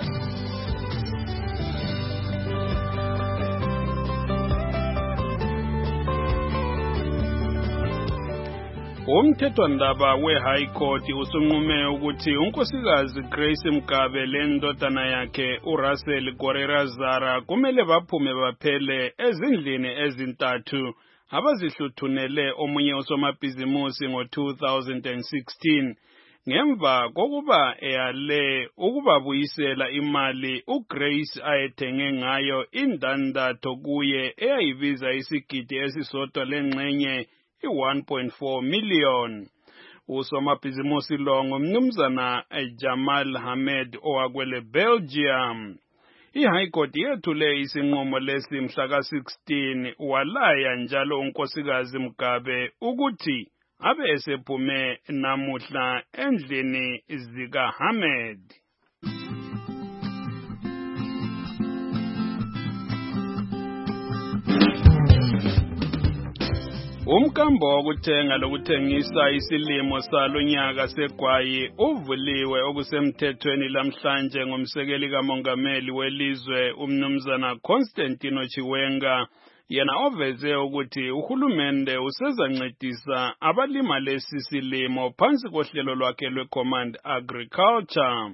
Speaker 22: Umthethwandaba we-High Court usunqume ukuthi unkosikazi Grace Mgabe lendodana yakhe uRussell Gorerazara kumele baphume baphele ezindlini ezintathu abazihluthunele omunye usomabhizimusi ngo two thousand sixteen ngemva kokuba eyale ukubabuyisela imali uGrace ayethenge ngayo indandatho kuye eyayibiza isigidi esisodwa lengxenye i-one point four million. Usomabhizimusi lo ngumnumzana Jamal Hamed owakwele Belgium. I-High Court yethule isinqumo lesi mhla ka sixteen walaya njalo unkosikazi Mgabe ukuthi abe esephume namuhla endlini zika Hamed. Umkambo wokuthenga lokuthengisa isilimo salonyaka segwayi uvuliwe okusemthethweni lamhlanje ngomsekeli kamongameli welizwe umnumzana Constantino Chiwenga yena oveze ukuthi uhulumende usezancedisa abalima lesi silimo phansi kohlelo lwakhe lwe-Command Agriculture.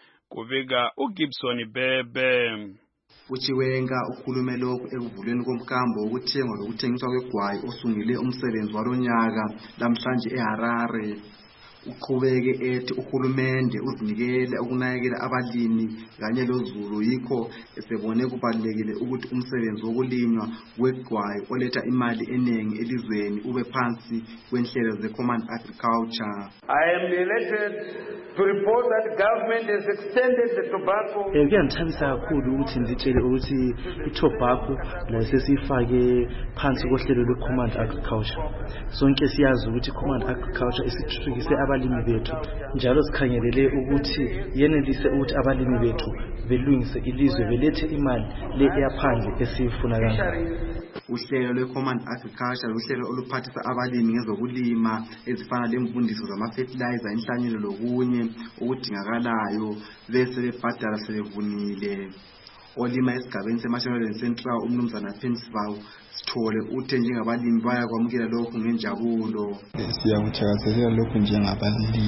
Speaker 22: Kuvika uGibson Bebe.
Speaker 6: uChiwenga ukhulume lokhu ekuvulweni komkambo wokuthengwa lokuthengiswa kwegwayi osungile umsebenzi walonyaka lamhlanje eHarare. Uqhubeke ethi uhulumende uzinikele ukunakekela abalimi kanye lozulu yikho esebone kubalekile ukuthi umsebenzi wokulinywa kwegwayi oletha imali eningi elizweni ube phansi kwenhlelo ze-Command Agriculture.
Speaker 7: I am elected to report that government has extended the tobacco.
Speaker 8: Kuyangithabisa kakhulu ukuthi ngitshele ukuthi i-tobacco lasesifake phansi kohlelo lwe-Command Agriculture. Sonke siyazi ukuthi i-Command Agriculture isithuthukise abalimi bethu njalo sikhangelele ukuthi yenelise ukuthi abalimi bethu belungise ilizwe belethe imali le eyaphandle esifuna kangaka.
Speaker 6: Uhlelo lwe-Command Agriculture uhlelo oluphathisa abalimi ngezokulima ezifana lemfundiso zama-fertilizer inhlanyelo lokunye okudingakalayo bese bebhadala sebevunile. Olima esigabeni seMashonaland Central umnumzana Pensville Sithole uthe njengabalimi bayakwamukela lokhu ngenjabulo.
Speaker 24: Siyakuthakazelela lokhu njengabalimi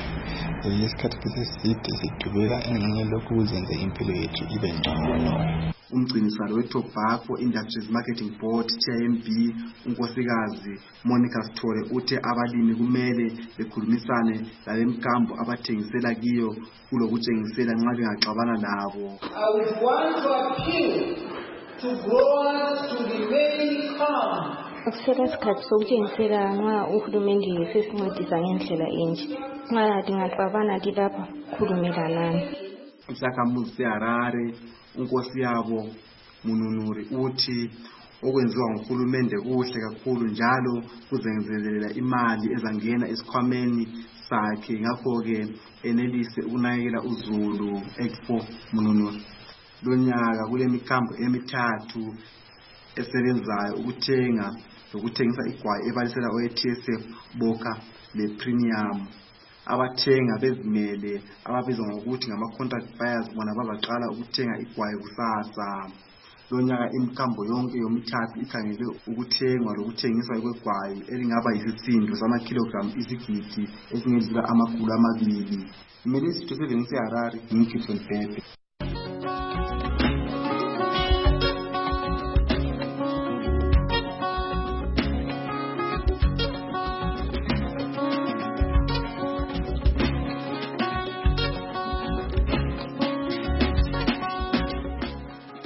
Speaker 24: isikhathi eside sidubeka engxenye lokhu kuzenza impilo yethu ibe ngcono.
Speaker 6: Umgcinisalo we-Tobacco Industries Marketing Board T I M B unkosikazi Monica Sithole uthe abalimi kumele bekhulumisane lalemkambo abathengisela kiyo kulokutshengisela nxa bengaxabana nabo.
Speaker 13: I would want to appeal to growers to remain calm.
Speaker 10: Akusela isikhathi sokutshengisela nxa uhulumende sesincedisa ngendlela enje nxa lingaxabana lilapha khulumelanani.
Speaker 6: Isakhamuzi seHarare unkosi yabo Mununuri uthi okwenziwa nguhulumende kuhle kakhulu njalo kuzenzelela imali ezangena esikhwameni sakhe ngakho ke enelise ukunakekela uzulu. Expo Mununuri lonyaka kule mikambo emithathu esebenzayo ukuthenga lokuthengisa igwayi ebalisela o-T S F Boka le-Premium. Abathenga bezimele ababizwa ngokuthi ngama-contract buyers bona bazaqala ukuthenga igwayi kusasa. Lonyaka imkambo yonke yomithathu ikhangele ukuthengwa lokuthengiswa kwegwayi elingaba yisisindo sama-kilogram isigidi esingedlula amakhulu amabili. Imele isitho sevenise Harare ngingibson Bebe.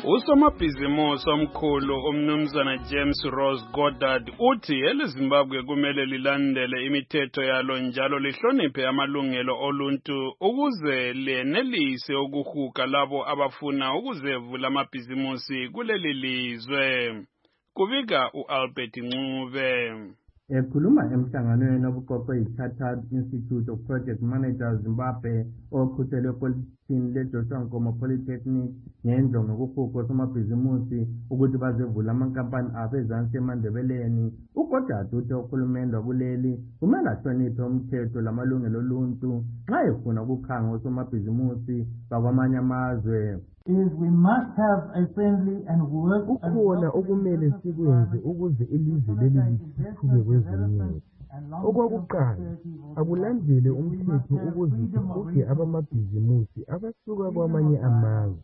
Speaker 22: Usomabhizimusi omkhulu umnumzana James Rose Goddard uthi eleZimbabwe kumele lilandele imithetho yalo njalo lihloniphe amalungelo oluntu ukuze lenelise ukuhuga labo abafuna ukuzevula amabhizimusi kuleli lizwe. Kubika uAlbert Ncube.
Speaker 9: Ekhuluma emhlanganweni obuqoqwe yi-Chartered Institute of Project Managers Zimbabwe oqhutshelwe epolitishini leJoshua Nkomo Polytechnic ngenjongo yokuhuga osomabhizimusi ukuthi bazevula amankampani abo ezansi emandebeleni, uGoddard uthe uhulumende wakuleli kumele ahloniphe umthetho lamalungelo oluntu nxa efuna ukukhanga osomabhizimusi bakwamanye amazwe.
Speaker 12: Is we must have a friendly and work
Speaker 14: ukhona okumele sikwenze ukuze ilizwe leli lithuthuke kwezomnotho. Okwakuqala, akulandele umthetho ukuze sihuge abamabhizimusi abasuka kwamanye amazwe.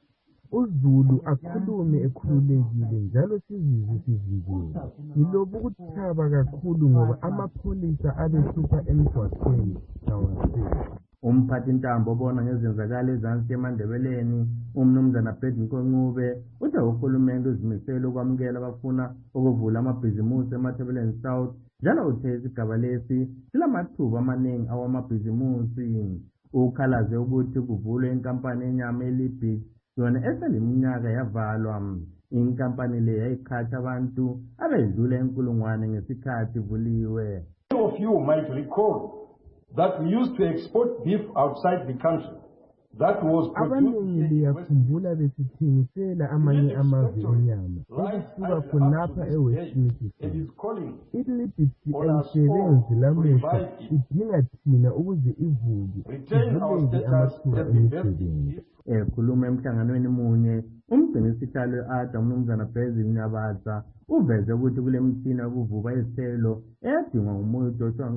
Speaker 14: uZulu akhulume ekhululekile njalo sizizwe sivikele. Ngiloba ukuthaba kakhulu ngoba amapholisa abehlupha emgwaqweni nawasela.
Speaker 9: Umphathi ntambo obona ngezenzakalo ezansi emandebeleni umnumzana Bedinko Ncube uthi uhulumende uzimisele ukwamukela abafuna ukuvula amabhizimusi eMathebeleni South njalo uthe isigaba lesi silamathuba amaningi awamabhizimusi. Ukhalaze ukuthi kuvulwe inkampani enyama eLibhik yona eseliminyaka yavalwa. Inkampani le yayikhatha abantu abedlula enkulungwane ngesikhathi ivuliwe.
Speaker 15: Many of you might recall that we used to export beef outside the country. That was
Speaker 14: abaningi liyakhumbula besithengisela amanye amazwe enyama okusuka khonapha eWest Mississippi. iLibhik ayisebenzi lamuhla idinga thina ukuze ivuke ivuleke amathuba emisebenzi.
Speaker 9: Ekhuluma emhlanganweni munye umgcinisihlalo we-A D A umnumzana Basil Nyabatsa uveze ukuthi kule mtshina yokuvuba izithelo eyadingwa ngumoya uJoshua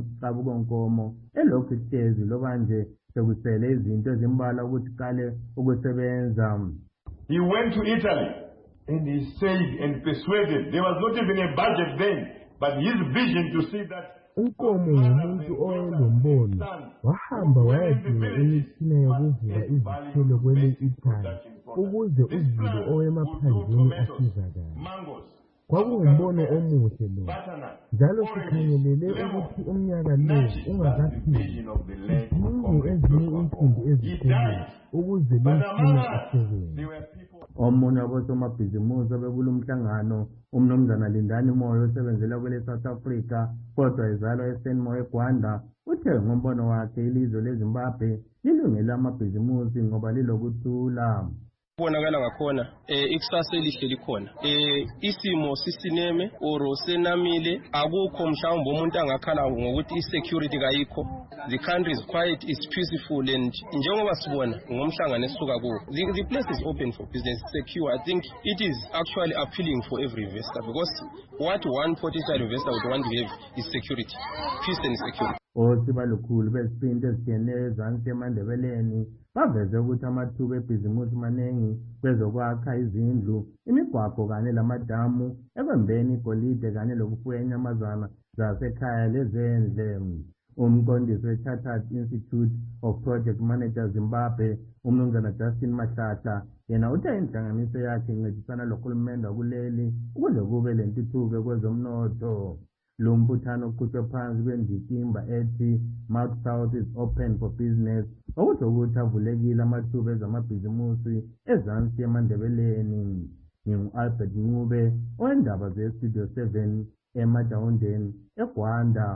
Speaker 9: Nkomo elokhu ihlezi loba nje sekusele izinto ezimbala ukuthi qale ukusebenza.
Speaker 15: He went to Italy and he said and persuaded. There was not even a budget then, but his vision to see that
Speaker 14: Nkomo ngumuntu owayelombono wahamba wayadinga imitshina yokuvuba izithelo kwele Italy ukuze uZulu owemaphandleni asizakale. Kwakungumbono omuhle lo, njalo sikhangelele ukuthi umnyaka lo ungakapheli sidinge ezinye insimbi ezikoleni ukuze le mtshina isebenze.
Speaker 9: Omunye wabosomabhizimusi obekula umhlangano umnumzana Lindani Moyo osebenzela kwele South Africa kodwa ezalwa eSenmo eGwanda uthe ngombono wakhe ilizwe leZimbabwe lilungele amabhizimusi ngoba lilokuthula.
Speaker 25: Kubonakala ngakhona eh ikusasa elihle likhona eh isimo sisineme oro senamile akukho mhlawumbe umuntu angakhala ngokuthi isecurity kayikho. The country is quiet, is peaceful, and njengoba sibona ngomhlangano esuka kuwo the, the place is open for business, secure. I think it is actually appealing for every investor because what one potential investor would want to have is security, peace and security.
Speaker 9: Osibalukhulu besiphinda ezitshiyeneyo ezansi emandebeleni baveze ukuthi amathuba ebhizimusi maningi kwezokwakha izindlu, imigwaqo kanye lamadamu, ekwembeni igolide kanye lokufuya inyamazana zasekhaya lezendle. Umqondisi we-Chartered Institute of Project Managers Zimbabwe umnumzana Justin Mahlahla yena uthe inhlanganiso yakhe incedisana lohulumende wakuleli ukuze kube lentuthuko kwezomnotho. Lo mbuthano uqhutshwe phansi kwendikimba ethi Mouth South is open for business okusho ukuthi avulekile amathuba ezamabhizimusi ezansi emandebeleni. Ngingu-Albert Ncube owendaba ze-Studio seven eMadawundeni eGwanda.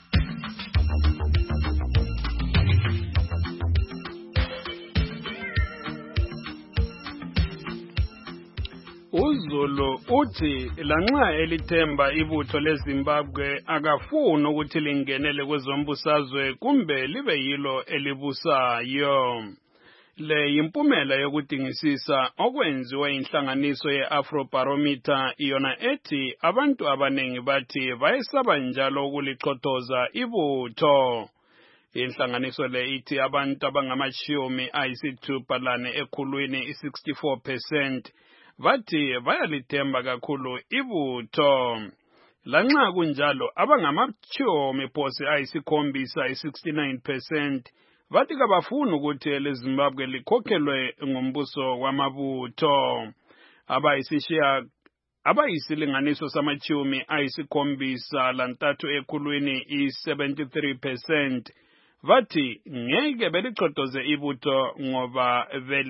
Speaker 22: uZulu uthi lanxa elithemba ibutho leZimbabwe akafuni ukuthi lingenele kwezombusazwe kumbe libe yilo elibusayo. Le yimpumela yokudingisisa okwenziwe inhlanganiso ye-Afrobarometer iyona ethi abantu abaningi bathi bayesaba njalo ukuliqothoza ibutho. Inhlanganiso le ithi abantu abangamashumi ayisithupha lane ekhulwini i-sixty-four percent bathi bayalithemba kakhulu ibutho. Lanxa kunjalo abangamashumi phose ayisikhombisa i-sixty-nine percent bathi kabafuni ukuthi eleZimbabwe likhokhelwe ngombuso wamabutho. abayisishiya abayisilinganiso samachumi ayisikhombisa lantathu ekhulwini i-seventy-three percent bathi ngeke belichotoze ibutho ngoba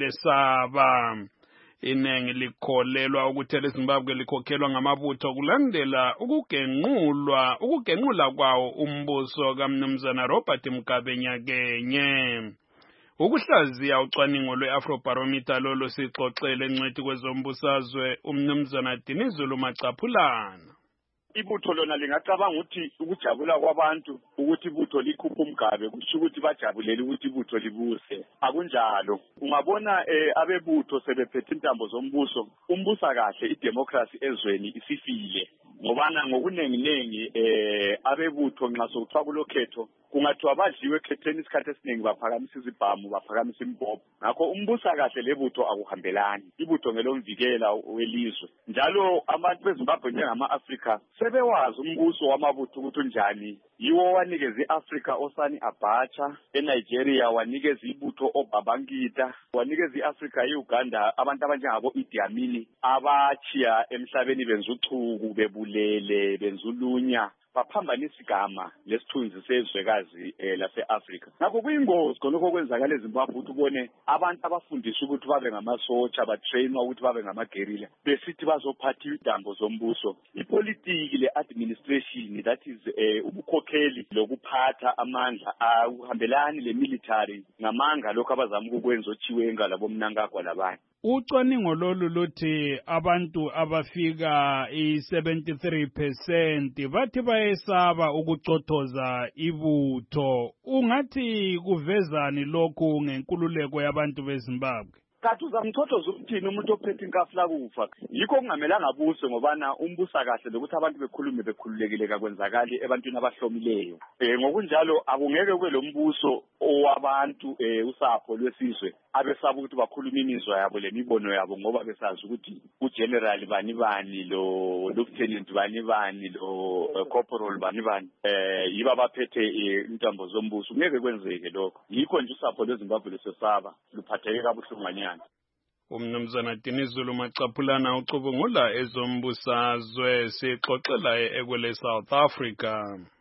Speaker 22: belesaba. Inengi likholelwa ukuthi leZimbabwe likhokhelwa ngamabutho kulandela ukugenqulwa ukugenqula kwawo umbuso kaMnumzana Robert Mugabe nyakenye. Ukuhlaziya ucwaningo lwe-Afrobarometer lolo sixoxele encwadi kwezombusazwe uMnumzana Dinizulu Macaphulana.
Speaker 23: Ibutho lona lingacabanga ukuthi ukujabula kwabantu ukuthi ibutho likhupha umgabe kusho ukuthi bajabulela ukuthi ibutho libuse. Akunjalo. Ungabona eh, abebutho sebephethe intambo zombuso, umbusa kahle idemocracy ezweni isifile. Ngobana ngokunengi nengi eh abebutho nxa sokuthiwa kulokhetho kungathiwa badliwe ekhetheni isikhathi esiningi baphakamisa izibhamu baphakamisa impopo. Ngakho umbusa kahle lebutho akuhambelani. Ibutho ngelomvikela welizwe. Njalo abantu beZimbabwe njengama-Afrika sebewazi umbuso wamabutho ukuthi unjani. Yiwo wanikeza iAfrica osani Abacha, eNigeria wanikeza ibutho oBabangida, wanikeza iAfrica eUganda abantu abanjengabo Idi Amin abachiya emhlabeni benza uchuku bebulele benza ulunya. Baphambanisa igama lesithunzi sezwekazi eh, lase-Afrika. Ngakho kuyingozi khonokho kwenzakala eZimbabwe ukuthi ubone abantu abafundiswa ukuthi babe ngamasotsha batrainwa ukuthi babe ngamagerilla besithi bazophatha idambo zombuso. Ipolitiki le-administration, that is eh, ubukhokheli lokuphatha amandla akuhambelani le-military ngamanga lokho abazama ukukwenza ochiwenga labo mnankagwa labanye.
Speaker 22: Ucwaningo lolu luthi abantu abafika i-seventy-three percent bathi bayesaba ukucothoza ibutho. Ungathi kuvezani lokhu ngenkululeko yabantu beZimbabwe?
Speaker 23: Kathi uzamchothoza ukuthini umuntu ophethe inkafula kufa. Yikho kungamelanga abuse ngobana umbusa kahle lokuthi abantu bekhulume bekhululekile kakwenzakali ebantwini abahlomileyo. Eh ngokunjalo akungeke kube lo mbuso owabantu eh usapho lwesizwe abesaba ukuthi bakhuluma imizwa yabo lemibono yabo ngoba besazi ukuthi ugeneral bani bani lo lieutenant bani bani lo uh, corporal bani bani eh yiba baphethe intambo zombuso. Ngeke kwenzeke lokho. Yikho nje usapho lweZimbabwe lesesaba luphatheke kabuhlunganyana.
Speaker 22: Umnumzana Dinizulu Macaphulana ucubungula ezombusazwe sixoxela ekwele South Africa.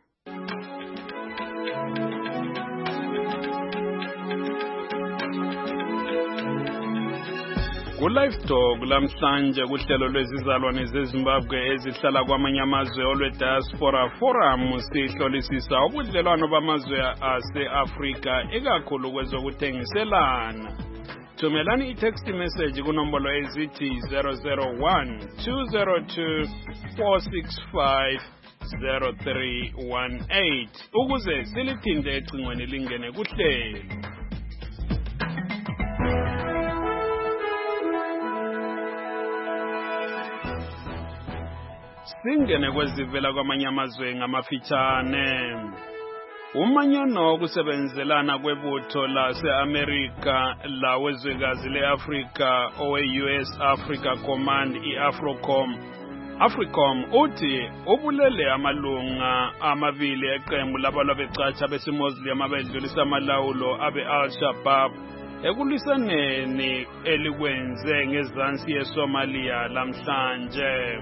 Speaker 22: Ku-Live Talk lamhlanje kuhlelo lwezizalwane zeZimbabwe ezihlala kwamanye amazwe olwe-Diaspora Forum sihlolisisa ubudlelwano bamazwe ase-Afrika ikakhulu kwezokuthengiselana. Thumelani i-text message kunombolo ezithi zero zero one two zero two four six five zero three one eight ukuze silithinde ecingweni lingene kuhlelo. Singene kwezivela kwamanye amazwe ngamafitshane. Umanyano kusebenzelana kwebutho lase-Amerika lawezwekazi le-Afrika owe-U S Africa Command i-Africom Africom uthi ubulele amalunga amabili eqembu labalwa becatsha besimoslim abedlulisa amalawulo abe-Al-Shabaab ekulwisaneni elikwenze ngezansi yeSomalia lamhlanje.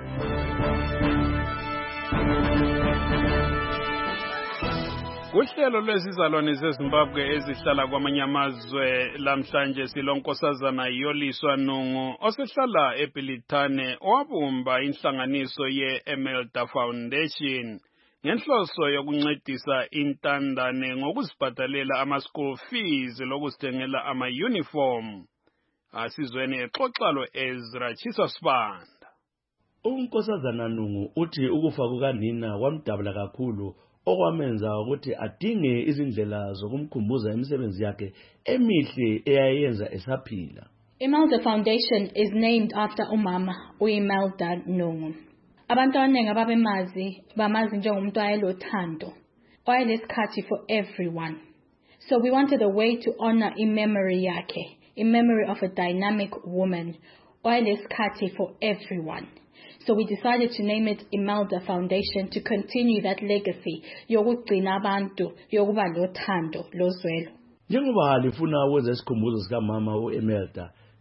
Speaker 22: Kuhlelo lwezizalwane zeZimbabwe ezihlala kwamanye amazwe lamhlanje silonkosazana Yoliswa Nungu osehlala eBilitane owabumba inhlanganiso ye-Emelda Foundation ngenhloso yokuncedisa intandane ngokuzibhadalela ama-school fees lokuzithengela ama-uniform. Asizweni exoxalo Ezra Chisosbanda.
Speaker 8: Unkosazana Nungu uthi ukufa kukanina kwamdabula kakhulu okwamenza ukuthi adinge izindlela zokumkhumbuza imisebenzi yakhe emihle eyayenza esaphila.
Speaker 1: Imelda Foundation is named after umama uImelda Nungu. Abantu abaningi ababemazi bamazi njengomuntu ayelothando, owayenesikhathi for everyone. So we wanted a way to honor in memory yakhe, in memory of a dynamic woman, owayenesikhathi for everyone. So we decided to name it Imelda Foundation to continue that legacy yokugcina abantu yokuba lothando lozwelo.
Speaker 8: Njengoba lifuna ukwenza isikhumbuzo sika mama uEmelda,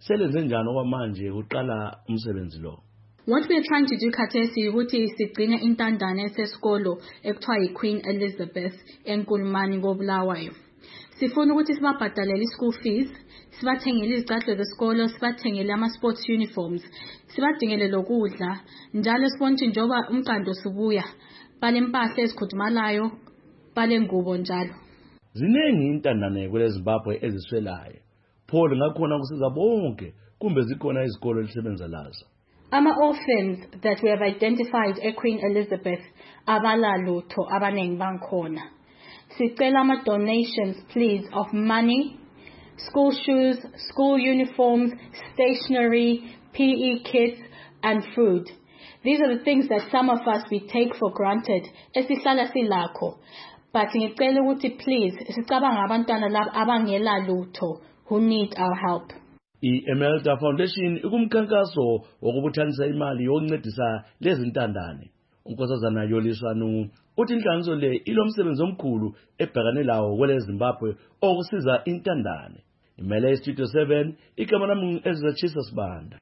Speaker 8: selenze njani okwamanje uqala umsebenzi lo?
Speaker 1: What we are trying to do khathesi ukuthi sigcine intandane esesikolo ekuthiwa yiQueen Elizabeth eNkulumani koBulawayo. Sifuna ukuthi sibabhadalele i-school fees, sibathengele izicathulo zesikolo, sibathengele ama-sports uniforms, sibadingele lokudla, njalo sibona ukuthi njoba umqando sibuya, bale impahla ezikhudumalayo, bale ngubo njalo.
Speaker 8: Ziningi intandane kule Zimbabwe eziswelayo. Paul ngakhona kusiza bonke kumbe zikhona izikolo elisebenza lazo.
Speaker 1: Ama-orphans that we have identified eQueen Elizabeth abalalutho abaningi bankhona. Sicela ama-donations please of money, school shoes, school uniforms, stationery, P E kits and food. These are the things that some of us we take for granted. Esihlala silakho. But ngicela ukuthi please sicabanga abantwana laba abangela lutho who need our help.
Speaker 8: I-Emelda Foundation ikumkhankaso wokubuthanisa imali yokuncedisa lezi ntandane. Unkosazana Yoliswanu uthi inhlanganiso le ilomsebenzi omkhulu ebhekane lawo kwele Zimbabwe okusiza intandane. Imele Studio seven igama lami Ezra Jesus Banda.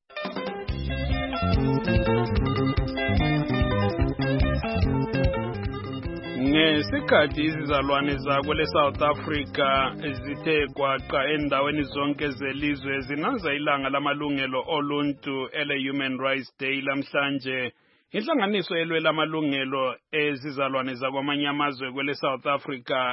Speaker 22: Ngesikhathi izizalwane zakwele South Africa zithe kwaqa endaweni zonke zelizwe zinanza ilanga lamalungelo oluntu ele Human Rights Day lamhlanje. Inhlanganiso elwela amalungelo ezizalwane zakwamanye amazwe kwele South Africa,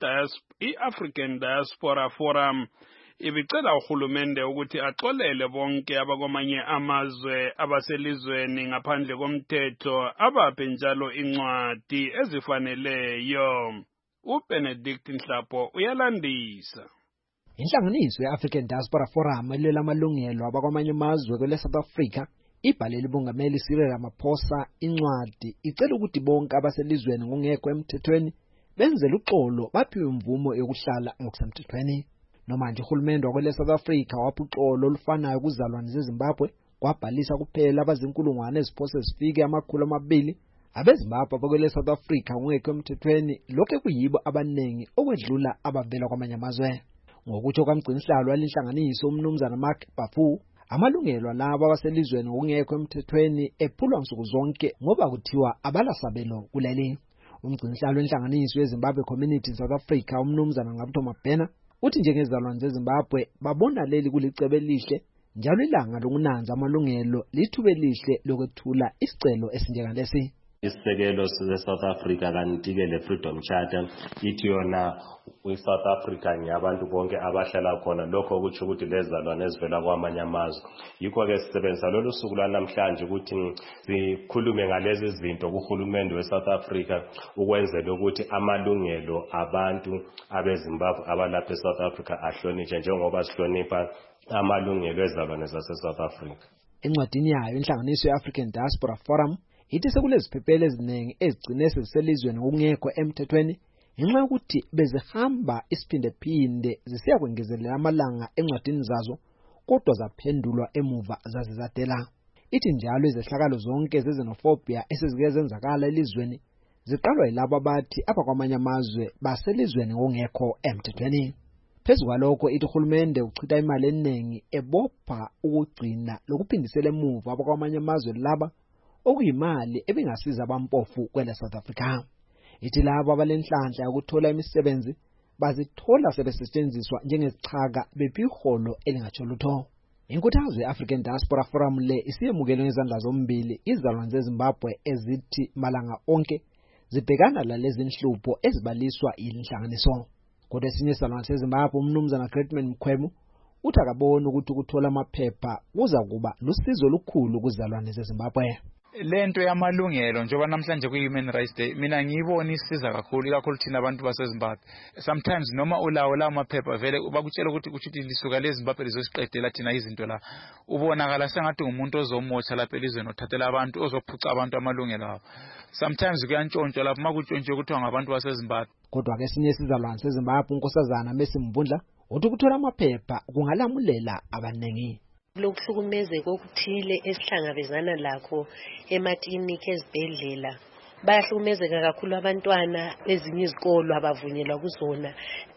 Speaker 22: i-African Diaspora Forum, ibicela uhulumende ukuthi axolele bonke abakwamanye amazwe abaselizweni ngaphandle komthetho abaphe njalo incwadi ezifaneleyo. uBenedict Nhlapo uyalandisa.
Speaker 11: Inhlanganiso ye-African Diaspora Forum elwela amalungelo abakwamanye amazwe kwele South Africa ibhalele ibongameli Cyril Ramaphosa incwadi icela ukuthi bonke abaselizweni ngongekho emthethweni benzele uxolo baphiwe imvumo yokuhlala ngokusemthethweni. Nomanje uhulumende wakwele South Africa wapha uxolo olufanayo kuzalwane zeZimbabwe kwabhalisa kuphela abazinkulungwane eziphose zifike amakhulu amabili abeZimbabwe abakwele South Africa ngongekho emthethweni lokho kuyibo abanengi okwedlula abavela kwamanye amazwe. Ngokuthi kwamgcinisihlalo walinhlanganiso umnumzana Mark Bafu, amalungelo alabo abaselizweni ngokungekho emthethweni ephulwa nsuku zonke ngoba kuthiwa abalasabelo kuleli. Umgcinisihlalo wenhlanganiso yeZimbabwe Community in South Africa umnumzana Ngabutho Mabhena uthi njengezalwane zeZimbabwe babona leli kulicebe elihle njalo ilanga lokunanza amalungelo lithuba elihle lokwethula isicelo esinjengalesi.
Speaker 16: Isisekelo se-South Africa kanti-ke le Freedom Charter ithi yona kwi-South Africa ngiyabantu bonke abahlala khona, lokho kutsho ukuthi lezalwane ezivela kwamanye amazwe. Yikho-ke sisebenzisa lolu suku lwanamhlanje ukuthi sikhulume ngalezi zinto kuhulumende we-South Africa ukwenzela ukuthi amalungelo abantu abeZimbabwe abalapha e-South Africa ahlonitshwe njengoba sihlonipha amalungelo ezalwane zase-South Africa.
Speaker 11: Encwadini yayo inhlanganiso ye-African Diaspora Forum ithi sekuleziphephelo eziningi ezigcine seziselizweni ngokungekho emthethweni ngenxa yokuthi bezihamba isiphinde phinde zisiya kwengezelela amalanga encwadini zazo kodwa zaphendulwa emuva zazizadela. Ithi njalo izehlakalo zonke zezenofobia esezike zenzakala elizweni ziqalwa yilabo abathi abakwamanye amazwe baselizweni ngokungekho emthethweni. Phezu kwalokho ithi uhulumende uchitha imali eningi ebopha ukugcina lokuphindisela emuva abakwamanye amazwe laba okuyimali ebingasiza abampofu kwele South Africa. Ithi labo abalenhlanhla ukuthola imisebenzi bazithola sebesetshenziswa njengesichaka bephiholo elingatsho lutho. Inkuthazo ye-African Diaspora Forum le isiyemukele ngezandla zombili izalwane zeZimbabwe ezithi malanga onke zibhekana lalezi nhlupho ezibaliswa yinhlanganiso. Kodwa esinye isizalwane seZimbabwe umnumzana Greatman Mkhwemu uthi akabona ukuthi ukuthola amaphepha kuza kuba lusizo olukhulu kuzalwane zeZimbabwe.
Speaker 17: Lento yamalungelo njengoba namhlanje ku-Human Rights Day mina ngiyibona isiza kakhulu kakhulu thina abantu baseZimbabwe. Sometimes noma ulawo lawo maphepha vele bakutshela ukuthi kuthi lisuka leZimbabwe lizosiqedela thina izinto la. Ubonakala sengathi umuntu ozomotha lapha elizweni othathela abantu ozophuca abantu amalungelo abo. Sometimes kuyantshontshwa lapho makutshontshwe kuthiwa ngabantu baseZimbabwe.
Speaker 11: Kodwa ke esinye isizalwane seZimbabwe unkosazana Messi Mbundla uthi ukuthola amaphepha kungalamulela abaningi.
Speaker 18: Lokuhlukumezeka okuthile esihlangabezana lakho emakliniki ezibhedlela bayahlukumezeka kakhulu abantwana ezinye izikolo abavunyelwa kuzona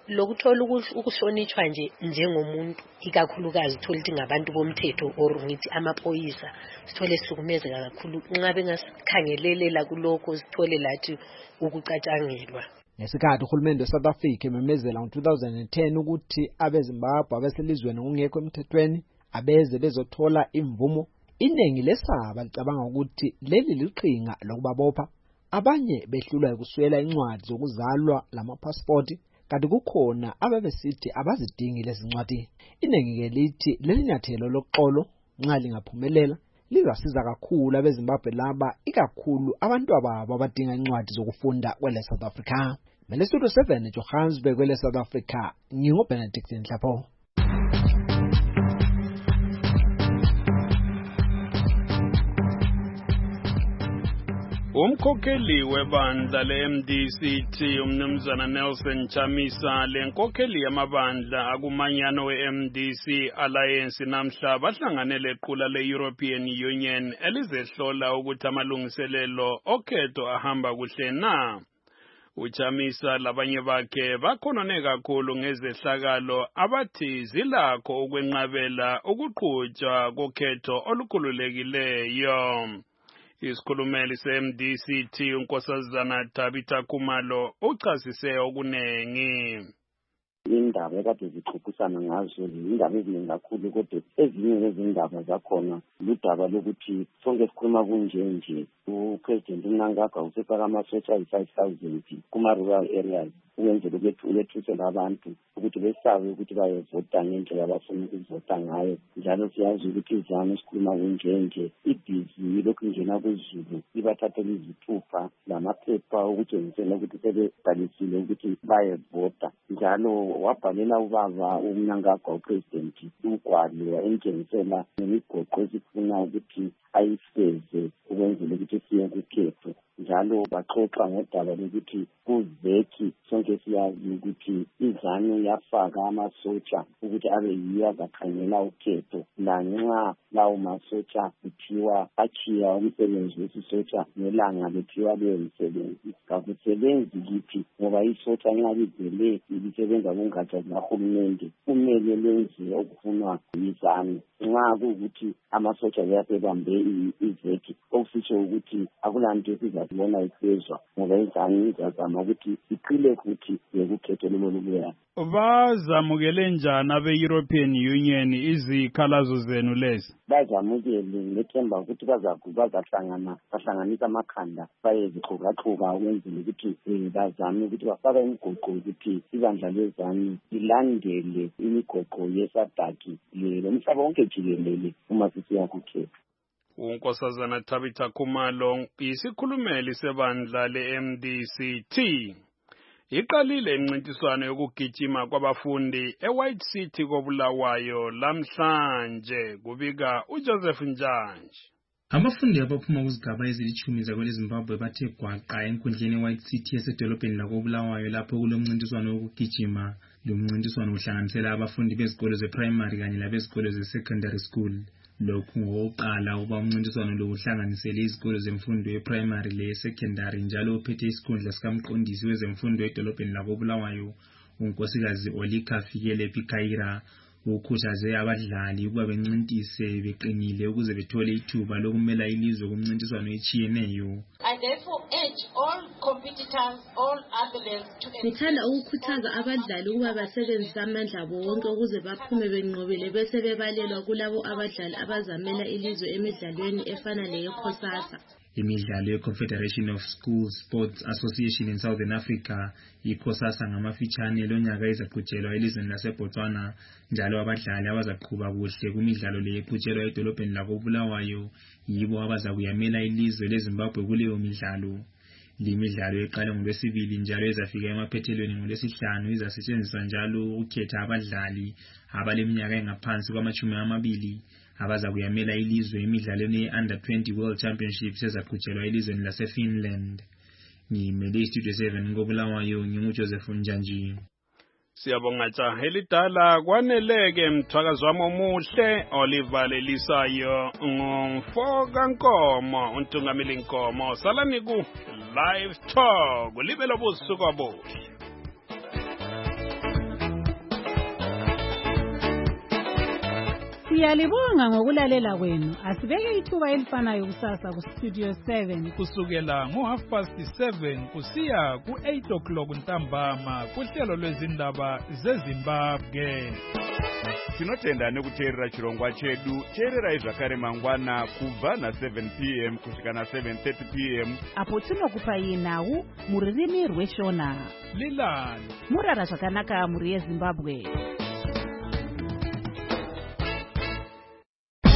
Speaker 18: lokuthola ukuhlonishwa nje njengomuntu ikakhulukazi uthola ukuthi ngabantu bomthetho or ngithi amaphoyisa sithole sihlukumezeka kakhulu nxa bengasikhangelela kulokho sithole lathi ukucatshangelwa.
Speaker 11: Ngesikhathi uhulumende weSouth Africa ememezela ngo two thousand ten ukuthi abeZimbabwe abeselizweni ngungekho emthethweni abeze bezothola imvumo, iningi lesaba licabanga ukuthi leli liqhinga lokubabopha, abanye behlulwa ukuswela incwadi zokuzalwa lamapassport, kanti kukhona ababesithi abazidingi lezi ncwadi. Iningi ke lithi leli nyathelo loxolo nxa lingaphumelela lizasiza kakhulu abeZimbabwe laba, ikakhulu abantu ababo abadinga incwadi zokufunda kwele South Africa. Mele Studio seven Johannesburg kwele South Africa, ngingo Benedict Nhlapo.
Speaker 22: Umkhokheli webandla le-M D C T umnumzana Nelson Chamisa lenkokheli yamabandla akumanyano we-M D C Alliance namhla bahlanganele equla le-European Union elizehlola ukuthi amalungiselelo okhetho ahamba kuhle na. Uchamisa labanye bakhe bakhonone kakhulu ngezehlakalo abathi zilakho ukwenqabela ukuqhutshwa kokhetho olukhululekileyo. Isikhulumeli se-M D C T unkosazana Tabitha Khumalo uchasise okunengi.
Speaker 3: Indaba ekade zixoxisana ngazo indaba eziningi kakhulu, kodwa ezinye zezindaba zakhona ludaba lokuthi sonke sikhuluma kunje nje uPresident uMnangagwa usefaka amasotsha ayi-five thousand kuma-rural areas ukwenzela ukwethusela abantu ukuthi besabe ukuthi bayevota ngendlela abafuna ukuvota ngayo. Njalo siyazi ukuthi izame esikhuluma kunje nje ibhizi lokhu ingena kuzulu ibathathela izithupha lamaphepha okutshengisela ukuthi sebebhalisile ukuthi bayevota. Njalo wabhalela ubaba uMnangagwa uPresident ugwalo emtshengisela nemigoqo esifuna ukuthi ayifeze ukwenzela ukuthi siye kukhetho. Njalo baxoxa ngodaba lokuthi kuveki sonke siyazi ukuthi izanu yafaka amasotsha ukuthi abe yiyo azakhangela ukhetho, lanxa lawo masotsha kuthiwa achiya umsebenzi wesisotsha nelanga bethiwa leyo msebenzi kakusebenzi kithi, ngoba isotsha nxa livele lisebenza kungatsha zikahulumende kumele lenze okufunwa yizanu. Nxa kuwukuthi amasotsha ayasebambe iveki okusitsho ukuthi akulanto esizabona ifezwa, ngoba izanu izazama ukuthi iqile futhi yekukhetho lolubuya.
Speaker 22: Bazamukele njani abe-European Union izikhalazo zenu lezi?
Speaker 3: Bazamukele ngethemba ukuthi bazahlangana bahlanganisa amakhanda bayezixhukaxhuka ukwenzela ukuthi bazame ukuthi bafaka imigoqo ukuthi ibandla lezanu lilandele imigoqo yesadaki lomhlaba wonke jikelele uma sisiya kukhetho.
Speaker 22: Unkosazana Tabitha Khumalo isikhulumeli sebandla le-M D C T. Iqalile imncintiswano yokugijima kwabafundi eWhite City koBulawayo lamhlanje, kubika uJoseph Njanje.
Speaker 4: Abafundi abaphuma kuzigaba ezilithumi zakwele Zimbabwe bathe gwaqa enkundleni eWhite City esedolobheni lakoBulawayo lapho kulomncintiswano wokugijima. Lo mncintiswano uhlanganisela abafundi bezikolo zeprimary kanye labezikolo zesecondary school. Lokhu ngokuqala uba umncintiswano lo uhlanganisele izikolo zemfundo yeprimary le-secondary njalo uphethe isikhundla sikamqondisi wezemfundo edolobheni lakoBulawayo unkosikazi Olika Fikele Pikaira. Ukhuthaze abadlali ukuba bencintise beqinile ukuze bethole ithuba lokumela ilizwe kumncintiswano etshiyeneyo.
Speaker 5: Ngithanda ukukhuthaza abadlali ukuba basebenzise amandla abo wonke ukuze baphume benqobile bese bebalelwa kulabo abadlali abazamela ilizwe emidlalweni efana leyekhosasa.
Speaker 4: Imidlalo ye-Confederation of School Sports Association in Southern Africa, ikhosasa ngamafitshane lonyaka izaqhutshelwa elizweni laseBotswana, njalo abadlali abazaqhuba kuhle kumidlalo le eqhutshelwa edolobheni lakoBulawayo yibo abazakuyamela ilizwe leZimbabwe kuleyo midlalo. Limidlalo eqala ngolwesibili njalo ezafika emaphethelweni ngolwesihlanu izasetshenziswa njalo ukukhetha abadlali abaleminyaka engaphansi kwamashumi amabili abaza kuyamela ilizwe emidlalweni ye-Under twenty World Championships ezaqhutshelwa elizweni laseFinland. Ngimele iStudio seven koBulawayo, nginguJoseph Njanje.
Speaker 22: Siyabonga jaha elidala kwaneleke mthwakazi wami omuhle Oliver Lelisayo ngomfoka Nkomo untungameli Nkomo salani ku Live Talk libelo busuku obuhle.
Speaker 2: Siyalibonga ngokulalela kwenu. Asibeke ithuba elifanayo kusasa ku Studio seven
Speaker 7: kusukela ngo half past seven kusiya ku eight o'clock ntambama kuhlelo lwezindaba zeZimbabwe.
Speaker 19: Tinotenda nekuteerera chirongwa chedu. Teererai zvakare mangwana kubva na seven p m kusvika na seven thirty p m
Speaker 2: apo tinokupai nhau mururimi rweshona.
Speaker 7: Lilani
Speaker 2: murara zvakanaka muri yeZimbabwe.